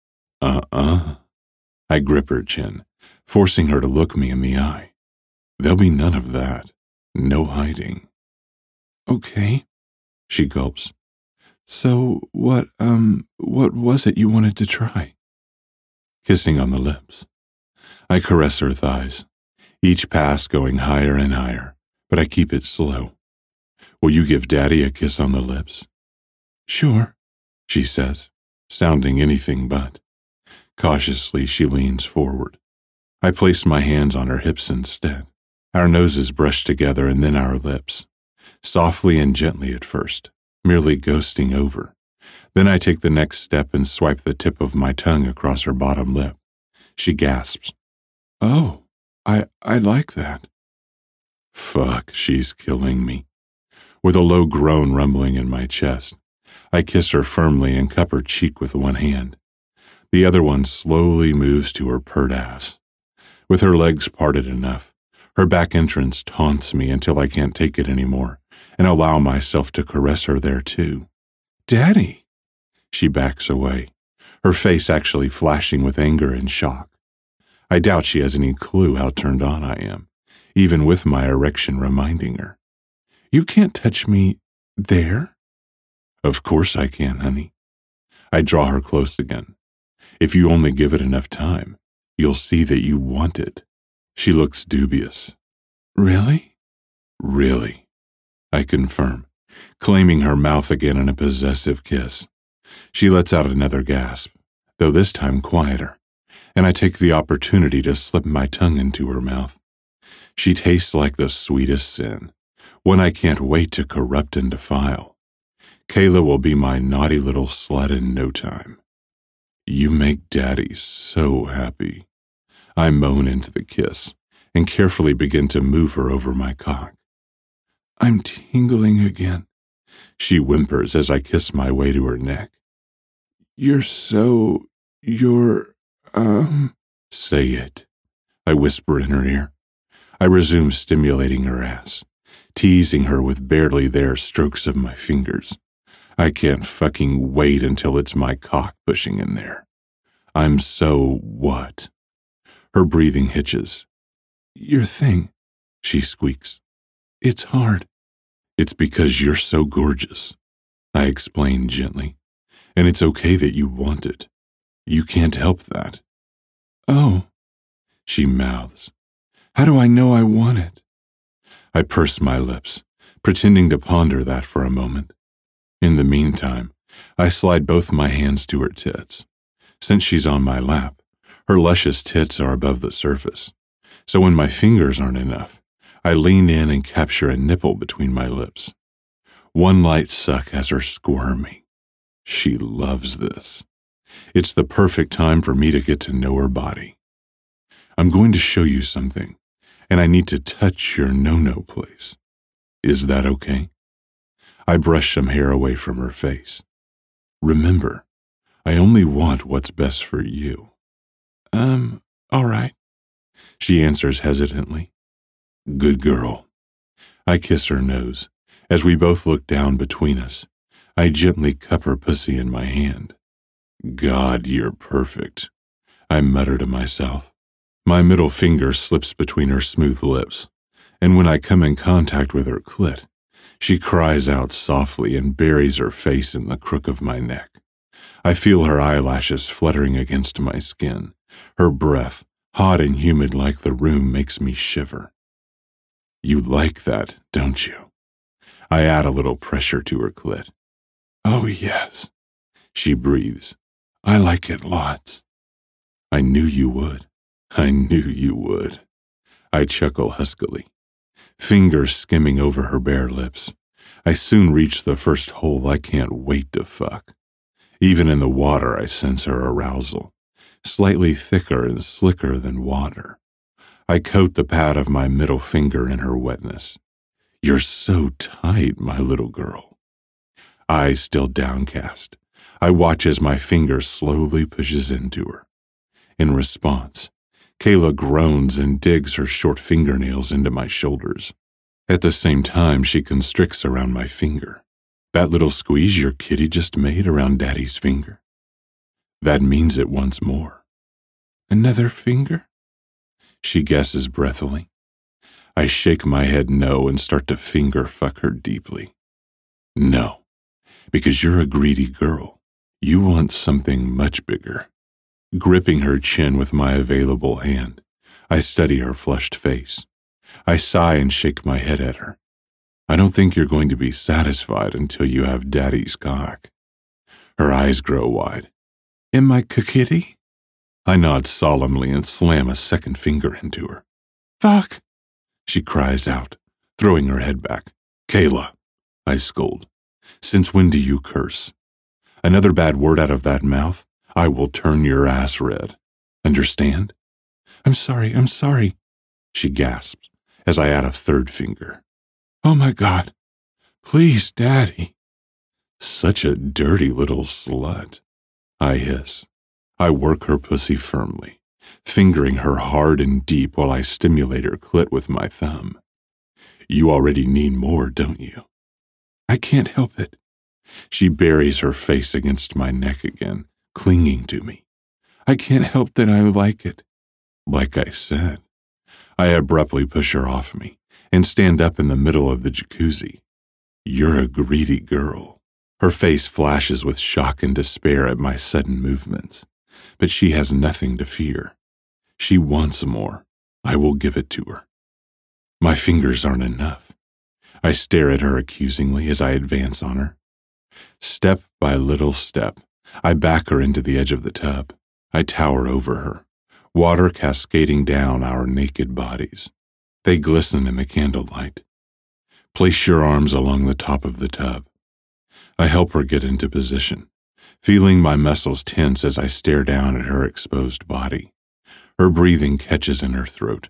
I grip her chin, forcing her to look me in the eye. There'll be none of that. No hiding. Okay, she gulps. So, what was it you wanted to try? Kissing on the lips. I caress her thighs, each pass going higher and higher, but I keep it slow. Will you give Daddy a kiss on the lips? Sure, she says, sounding anything but. Cautiously, she leans forward. I place my hands on her hips instead. Our noses brush together and then our lips, softly and gently at first, merely ghosting over. Then I take the next step and swipe the tip of my tongue across her bottom lip. She gasps. Oh, I like that. Fuck, she's killing me. With a low groan rumbling in my chest, I kiss her firmly and cup her cheek with one hand. The other one slowly moves to her pert ass. With her legs parted enough, her back entrance taunts me until I can't take it anymore and allow myself to caress her there too. Daddy! She backs away, her face actually flashing with anger and shock. I doubt she has any clue how turned on I am, even with my erection reminding her. You can't touch me there? Of course I can, honey. I draw her close again. If you only give it enough time, you'll see that you want it. She looks dubious. Really? Really, I confirm, claiming her mouth again in a possessive kiss. She lets out another gasp, though this time quieter, and I take the opportunity to slip my tongue into her mouth. She tastes like the sweetest sin, one I can't wait to corrupt and defile. Kayla will be my naughty little slut in no time. You make Daddy so happy. I moan into the kiss and carefully begin to move her over my cock. I'm tingling again, she whimpers as I kiss my way to her neck. You're... Say it, I whisper in her ear. I resume stimulating her ass, teasing her with barely there strokes of my fingers. I can't fucking wait until it's my cock pushing in there. I'm so what? Her breathing hitches. Your thing, she squeaks. It's hard. It's because you're so gorgeous, I explain gently, and it's okay that you want it. You can't help that. Oh, she mouths. How do I know I want it? I purse my lips, pretending to ponder that for a moment. In the meantime, I slide both my hands to her tits. Since she's on my lap, her luscious tits are above the surface, so when my fingers aren't enough, I lean in and capture a nipple between my lips. One light suck has her squirming. She loves this. It's the perfect time for me to get to know her body. I'm going to show you something, and I need to touch your no-no place. Is that okay? I brush some hair away from her face. Remember, I only want what's best for you. All right, she answers hesitantly. Good girl. I kiss her nose. As we both look down between us, I gently cup her pussy in my hand. God, you're perfect, I mutter to myself. My middle finger slips between her smooth lips, and when I come in contact with her clit, she cries out softly and buries her face in the crook of my neck. I feel her eyelashes fluttering against my skin. Her breath, hot and humid like the room, makes me shiver. You like that, don't you? I add a little pressure to her clit. Oh, yes, she breathes. I like it lots. I knew you would. I knew you would. I chuckle huskily, fingers skimming over her bare lips. I soon reach the first hole I can't wait to fuck. Even in the water I sense her arousal, slightly thicker and slicker than water. I coat the pad of my middle finger in her wetness. You're so tight, my little girl. Eyes still downcast, I watch as my finger slowly pushes into her. In response, Kayla groans and digs her short fingernails into my shoulders. At the same time, she constricts around my finger. That little squeeze your kitty just made around Daddy's finger. That means it wants more. Another finger? She guesses breathily. I shake my head no and start to finger fuck her deeply. No, because you're a greedy girl. You want something much bigger. Gripping her chin with my available hand, I study her flushed face. I sigh and shake my head at her. I don't think you're going to be satisfied until you have Daddy's cock. Her eyes grow wide. Am I kitty? I nod solemnly and slam a second finger into her. Fuck, she cries out, throwing her head back. Kayla, I scold. Since when do you curse? Another bad word out of that mouth, I will turn your ass red. Understand? I'm sorry, she gasps as I add a third finger. Oh my God, please, Daddy. Such a dirty little slut, I hiss. I work her pussy firmly, fingering her hard and deep while I stimulate her clit with my thumb. You already need more, don't you? I can't help it. She buries her face against my neck again, clinging to me. I can't help that I like it. Like I said, I abruptly push her off me and stand up in the middle of the jacuzzi. You're a greedy girl. Her face flashes with shock and despair at my sudden movements, but she has nothing to fear. She wants more. I will give it to her. My fingers aren't enough. I stare at her accusingly as I advance on her. Step by little step, I back her into the edge of the tub. I tower over her, water cascading down our naked bodies. They glisten in the candlelight. Place your arms along the top of the tub. I help her get into position, feeling my muscles tense as I stare down at her exposed body. Her breathing catches in her throat.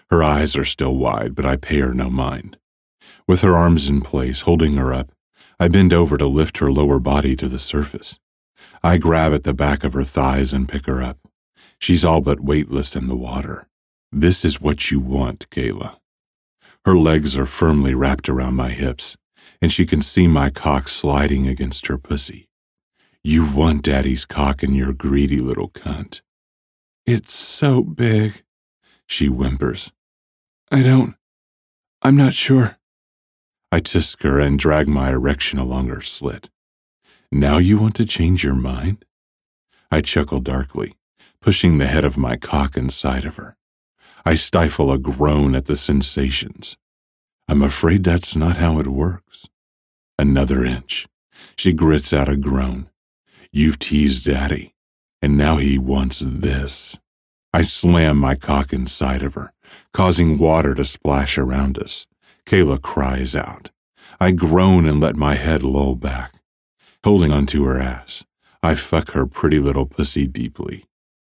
Her eyes are still wide, but I pay her no mind. With her arms in place, holding her up, I bend over to lift her lower body to the surface. I grab at the back of her thighs and pick her up. She's all but weightless in the water. This is what you want, Kayla. Her legs are firmly wrapped around my hips, and she can see my cock sliding against her pussy. You want Daddy's cock in your greedy little cunt. It's so big, she whimpers. I'm not sure. I tisk her and drag my erection along her slit. Now you want to change your mind? I chuckle darkly, pushing the head of my cock inside of her. I stifle a groan at the sensations. I'm afraid that's not how it works. Another inch. She grits out a groan. You've teased Daddy, and now he wants this. I slam my cock inside of her, causing water to splash around us. Kayla cries out. I groan and let my head loll back. Holding onto her ass, I fuck her pretty little pussy deeply.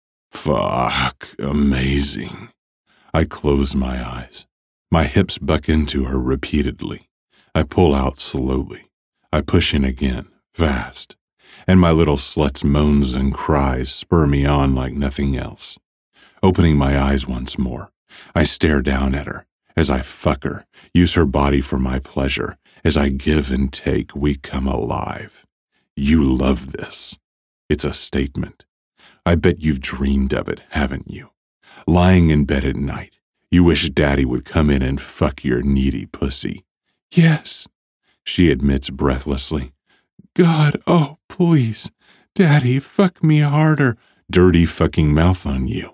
Fuck, amazing. I close my eyes. My hips buck into her repeatedly. I pull out slowly. I push in again, fast. And my little slut's moans and cries spur me on like nothing else. Opening my eyes once more, I stare down at her. As I fuck her, use her body for my pleasure. As I give and take, we come alive. You love this. It's a statement. I bet you've dreamed of it, haven't you? Lying in bed at night, you wish Daddy would come in and fuck your needy pussy. Yes, she admits breathlessly. God, oh, please. Daddy, fuck me harder. Dirty fucking mouth on you.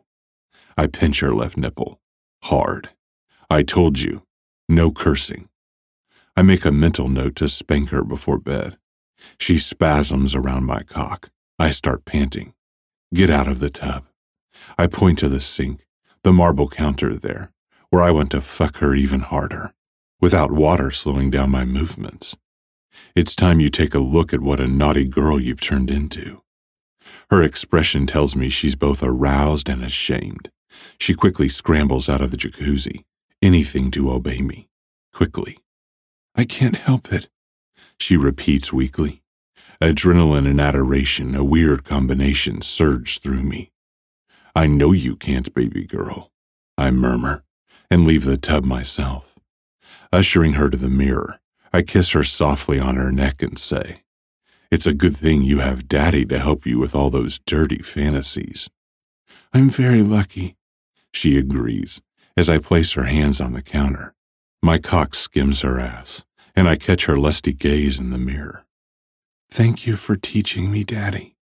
I pinch her left nipple. Hard. I told you. No cursing. I make a mental note to spank her before bed. She spasms around my cock. I start panting. Get out of the tub. I point to the sink, the marble counter there, where I want to fuck her even harder, without water slowing down my movements. It's time you take a look at what a naughty girl you've turned into. Her expression tells me she's both aroused and ashamed. She quickly scrambles out of the jacuzzi, anything to obey me, quickly. I can't help it, she repeats weakly. Adrenaline and adoration, a weird combination, surge through me. I know you can't, baby girl, I murmur, and leave the tub myself. Ushering her to the mirror, I kiss her softly on her neck and say, It's a good thing you have Daddy to help you with all those dirty fantasies. I'm very lucky, she agrees, as I place her hands on the counter. My cock skims her ass, and I catch her lusty gaze in the mirror. Thank you for teaching me, Daddy.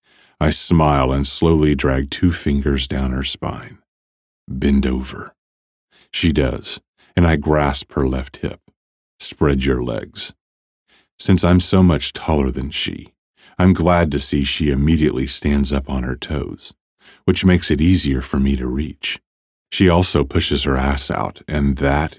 I smile and slowly drag 2 fingers down her spine. Bend over. She does, and I grasp her left hip. Spread your legs. Since I'm so much taller than she, I'm glad to see she immediately stands up on her toes, which makes it easier for me to reach. She also pushes her ass out, and that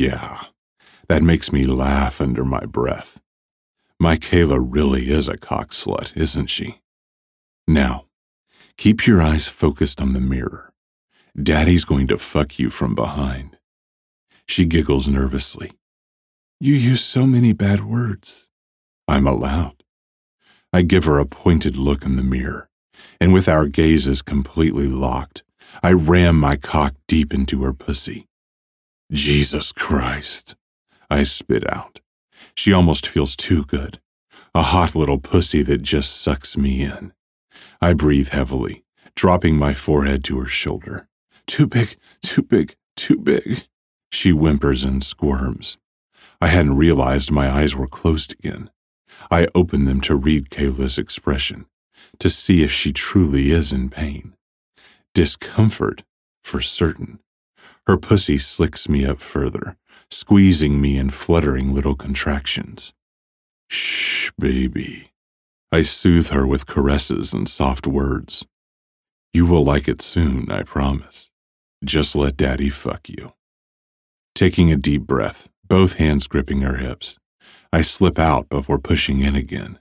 makes me laugh under my breath. My Kayla really is a cock slut, isn't she? Now, keep your eyes focused on the mirror. Daddy's going to fuck you from behind. She giggles nervously. You use so many bad words. I'm allowed. I give her a pointed look in the mirror, and with our gazes completely locked, I ram my cock deep into her pussy. Jesus Christ, I spit out. She almost feels too good. A hot little pussy that just sucks me in. I breathe heavily, dropping my forehead to her shoulder. Too big, too big, too big. She whimpers and squirms. I hadn't realized my eyes were closed again. I open them to read Kayla's expression, to see if she truly is in pain. Discomfort, for certain. Her pussy slicks me up further, squeezing me in fluttering little contractions. Shh, baby. I soothe her with caresses and soft words. You will like it soon, I promise. Just let Daddy fuck you. Taking a deep breath, both hands gripping her hips, I slip out before pushing in again.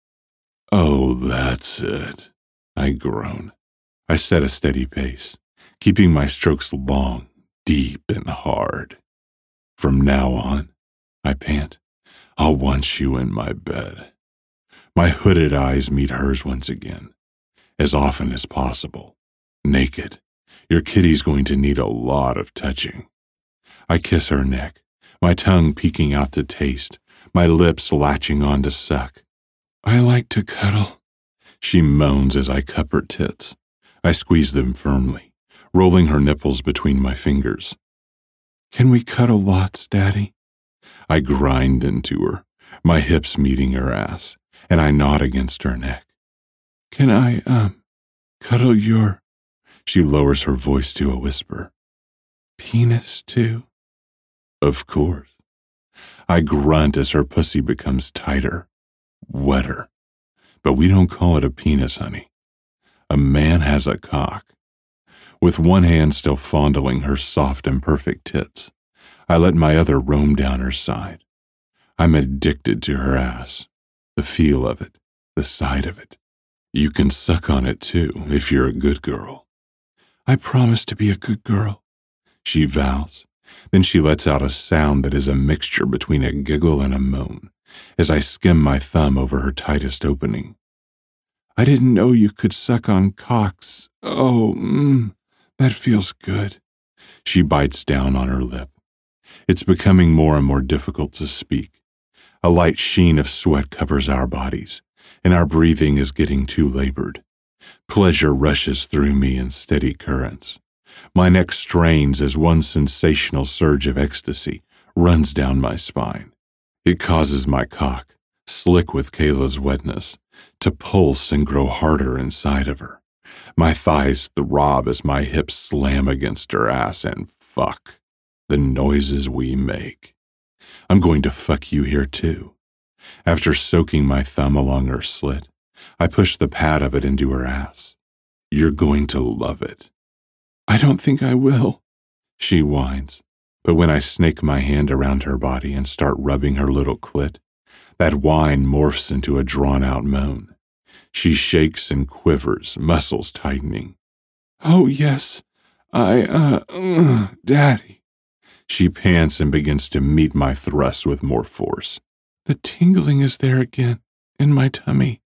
Oh, that's it, I groan. I set a steady pace, keeping my strokes long, deep and hard. From now on, I pant, I'll want you in my bed. My hooded eyes meet hers once again, as often as possible. Naked, your kitty's going to need a lot of touching. I kiss her neck, my tongue peeking out to taste, my lips latching on to suck. I like to cuddle, she moans as I cup her tits. I squeeze them firmly, rolling her nipples between my fingers. Can we cuddle lots, Daddy? I grind into her, my hips meeting her ass, and I nod against her neck. Can I, cuddle your... She lowers her voice to a whisper. Penis, too? Of course. I grunt as her pussy becomes tighter, wetter. But we don't call it a penis, honey. A man has a cock. With one hand still fondling her soft and perfect tits, I let my other roam down her side. I'm addicted to her ass, the feel of it, the sight of it. You can suck on it too, if you're a good girl. I promise to be a good girl, she vows. Then she lets out a sound that is a mixture between a giggle and a moan, as I skim my thumb over her tightest opening. I didn't know you could suck on cocks. Oh, that feels good. She bites down on her lip. It's becoming more and more difficult to speak. A light sheen of sweat covers our bodies, and our breathing is getting too labored. Pleasure rushes through me in steady currents. My neck strains as one sensational surge of ecstasy runs down my spine. It causes my cock, slick with Kayla's wetness, to pulse and grow harder inside of her. My thighs throb as my hips slam against her ass, and fuck, the noises we make. I'm going to fuck you here too. After soaking my thumb along her slit, I push the pad of it into her ass. You're going to love it. I don't think I will, she whines. But when I snake my hand around her body and start rubbing her little clit, that whine morphs into a drawn-out moan. She shakes and quivers, muscles tightening. Oh, yes, Daddy. She pants and begins to meet my thrust with more force. The tingling is there again, in my tummy.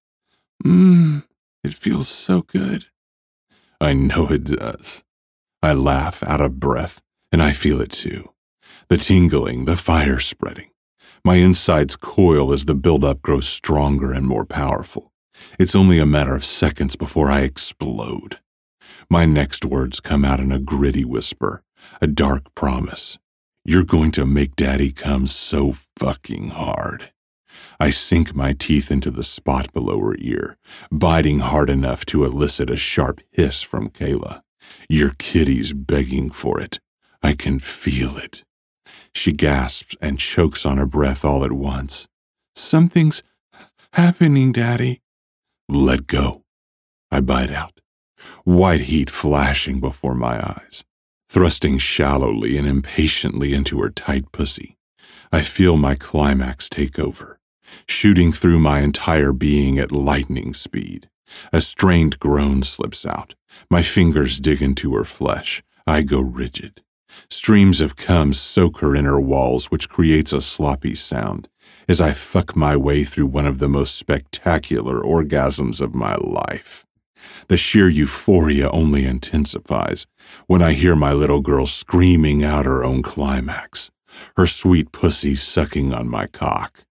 It feels so good. I know it does. I laugh, out of breath, and I feel it too. The tingling, the fire spreading. My insides coil as the buildup grows stronger and more powerful. It's only a matter of seconds before I explode. My next words come out in a gritty whisper, a dark promise. You're going to make Daddy come so fucking hard. I sink my teeth into the spot below her ear, biting hard enough to elicit a sharp hiss from Kayla. Your kitty's begging for it. I can feel it. She gasps and chokes on her breath all at once. Something's happening, Daddy. Let go. I bite out, white heat flashing before my eyes. Thrusting shallowly and impatiently into her tight pussy, I feel my climax take over, shooting through my entire being at lightning speed. A strained groan slips out. My fingers dig into her flesh. I go rigid. Streams of cum soak her inner walls, which creates a sloppy sound as I fuck my way through one of the most spectacular orgasms of my life. The sheer euphoria only intensifies when I hear my little girl screaming out her own climax, her sweet pussy sucking on my cock.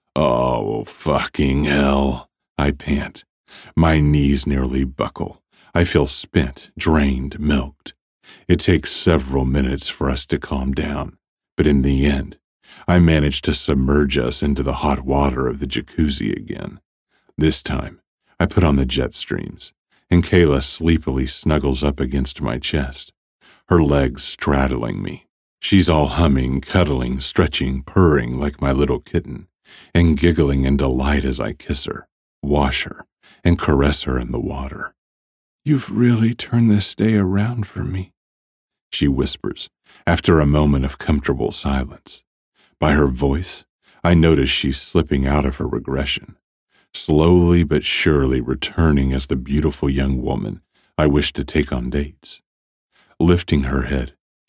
Oh, fucking hell, I pant. My knees nearly buckle. I feel spent, drained, milked. It takes several minutes for us to calm down, but in the end, I manage to submerge us into the hot water of the jacuzzi again. This time, I put on the jet streams, and Kayla sleepily snuggles up against my chest, her legs straddling me. She's all humming, cuddling, stretching, purring like my little kitten, and giggling in delight as I kiss her, wash her, and caress her in the water. You've really turned this day around for me, she whispers, after a moment of comfortable silence. By her voice, I notice she's slipping out of her regression, slowly but surely returning as the beautiful young woman I wish to take on dates. Lifting her head,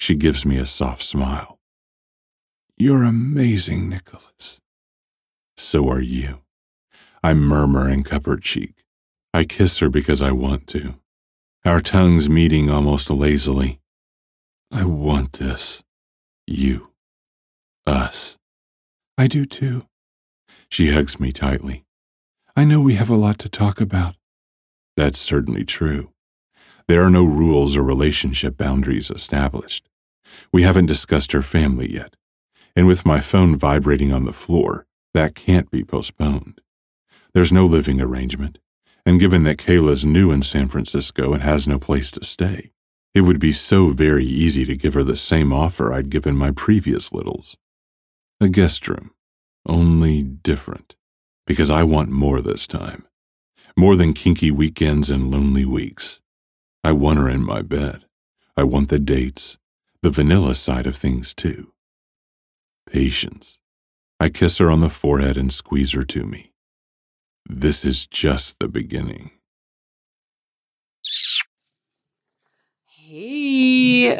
She gives me a soft smile. You're amazing, Nicholas. So are you. I murmur and cup her cheek. I kiss her because I want to, our tongues meeting almost lazily. I want this. You. Us. I do too. She hugs me tightly. I know we have a lot to talk about. That's certainly true. There are no rules or relationship boundaries established. We haven't discussed her family yet, and with my phone vibrating on the floor, that can't be postponed. There's no living arrangement, and given that Kayla's new in San Francisco and has no place to stay, it would be so very easy to give her the same offer I'd given my previous littles. A guest room, only different, because I want more this time. More than kinky weekends and lonely weeks. I want her in my bed. I want the dates, the vanilla side of things too. Patience. I kiss her on the forehead and squeeze her to me. This is just the beginning. Hey.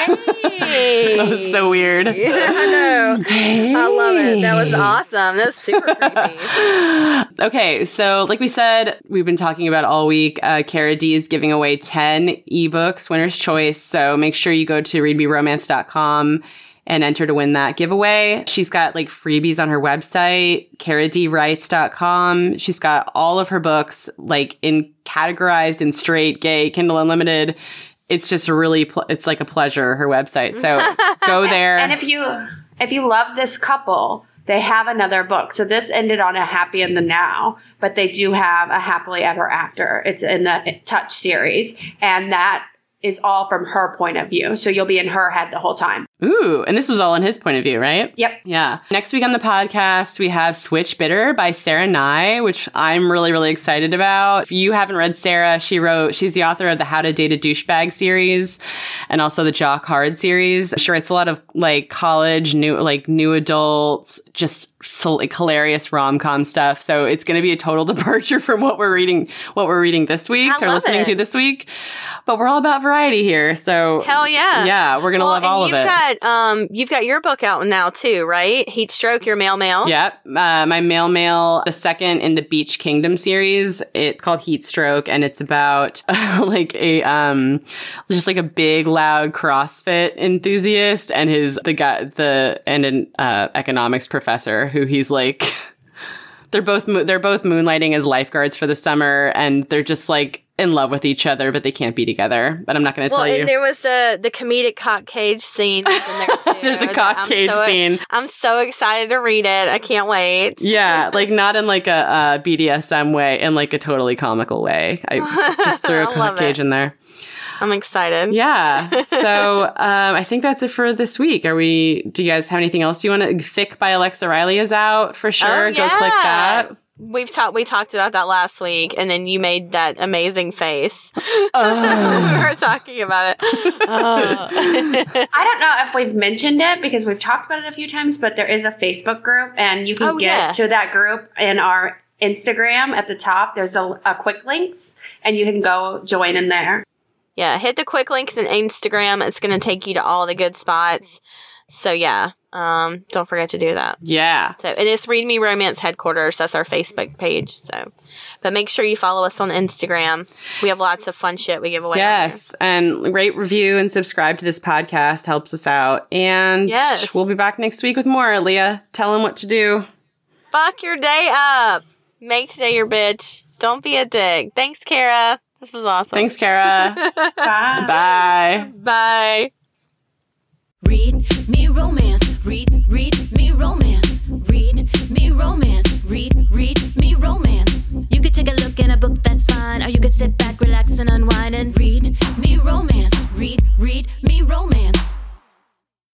Hey. That was so weird. Yeah, I know. Hey. I love it. That was awesome. That was super creepy. Okay, so like we said, we've been talking about all week. Cara D is giving away 10 ebooks, winner's choice. So make sure you go to readmeromance.com and enter to win that giveaway. She's got like freebies on her website, caradwrites.com. She's got all of her books like categorized in straight, gay, Kindle Unlimited. It's just it's like a pleasure, her website. So go there. And if you love this couple, they have another book. So this ended on a happy in the now, but they do have a happily ever after. It's in the Touch series, and that is all from her point of view. So you'll be in her head the whole time. Ooh, and this was all in his point of view, right? Yep. Yeah. Next week on the podcast, we have Switch Bitter by Sarah Nye, which I'm really, really excited about. If you haven't read Sarah, she's the author of the How to Date a Douchebag series and also the Jock Hard series. She writes a lot of like college, new adults, just like hilarious rom-com stuff. So it's going to be a total departure from what we're reading this week or listening to this week. But we're all about variety here. So hell yeah. Yeah, we're going to love all of it. You've got your book out now too, right? Heat Stroke, your mail. Yep. My mail, the second in the Beach Kingdom series. It's called Heat Stroke, and it's about like a just like a big loud CrossFit enthusiast and an economics professor who he's like they're both moonlighting as lifeguards for the summer, and they're just like in love with each other, but they can't be together. But I'm not going to tell you. And there was the comedic cock cage scene in there too. There's a cock cage scene. I'm so excited to read it. I can't wait. Yeah, like not in like a BDSM way, in like a totally comical way. I just threw a cock cage in there. I'm excited. Yeah. So I think that's it for this week. Do you guys have anything else you want to? Thick by Alexa Riley is out for sure. Oh, Go click that. We talked about that last week, and then you made that amazing face. We were talking about it. I don't know if we've mentioned it because we've talked about it a few times, but there is a Facebook group, and you can get to that group in our Instagram at the top. There's a quick links, and you can go join in there. Yeah, hit the quick links in Instagram. It's going to take you to all the good spots. So yeah. Don't forget to do that. Yeah. So, and it's Read Me Romance Headquarters. That's our Facebook page. So, but make sure you follow us on Instagram. We have lots of fun shit we give away. Yes. And rate, review, and subscribe to this podcast helps us out. And we'll be back next week with more. Leah, tell them what to do. Fuck your day up. Make today your bitch. Don't be a dick. Thanks, Cara. This was awesome. Thanks, Cara. Bye. Bye. Bye. Read me romance. Read me romance. Read me romance. Read me romance. You could take a look in a book, that's fine. Or you could sit back, relax, and unwind and read me romance.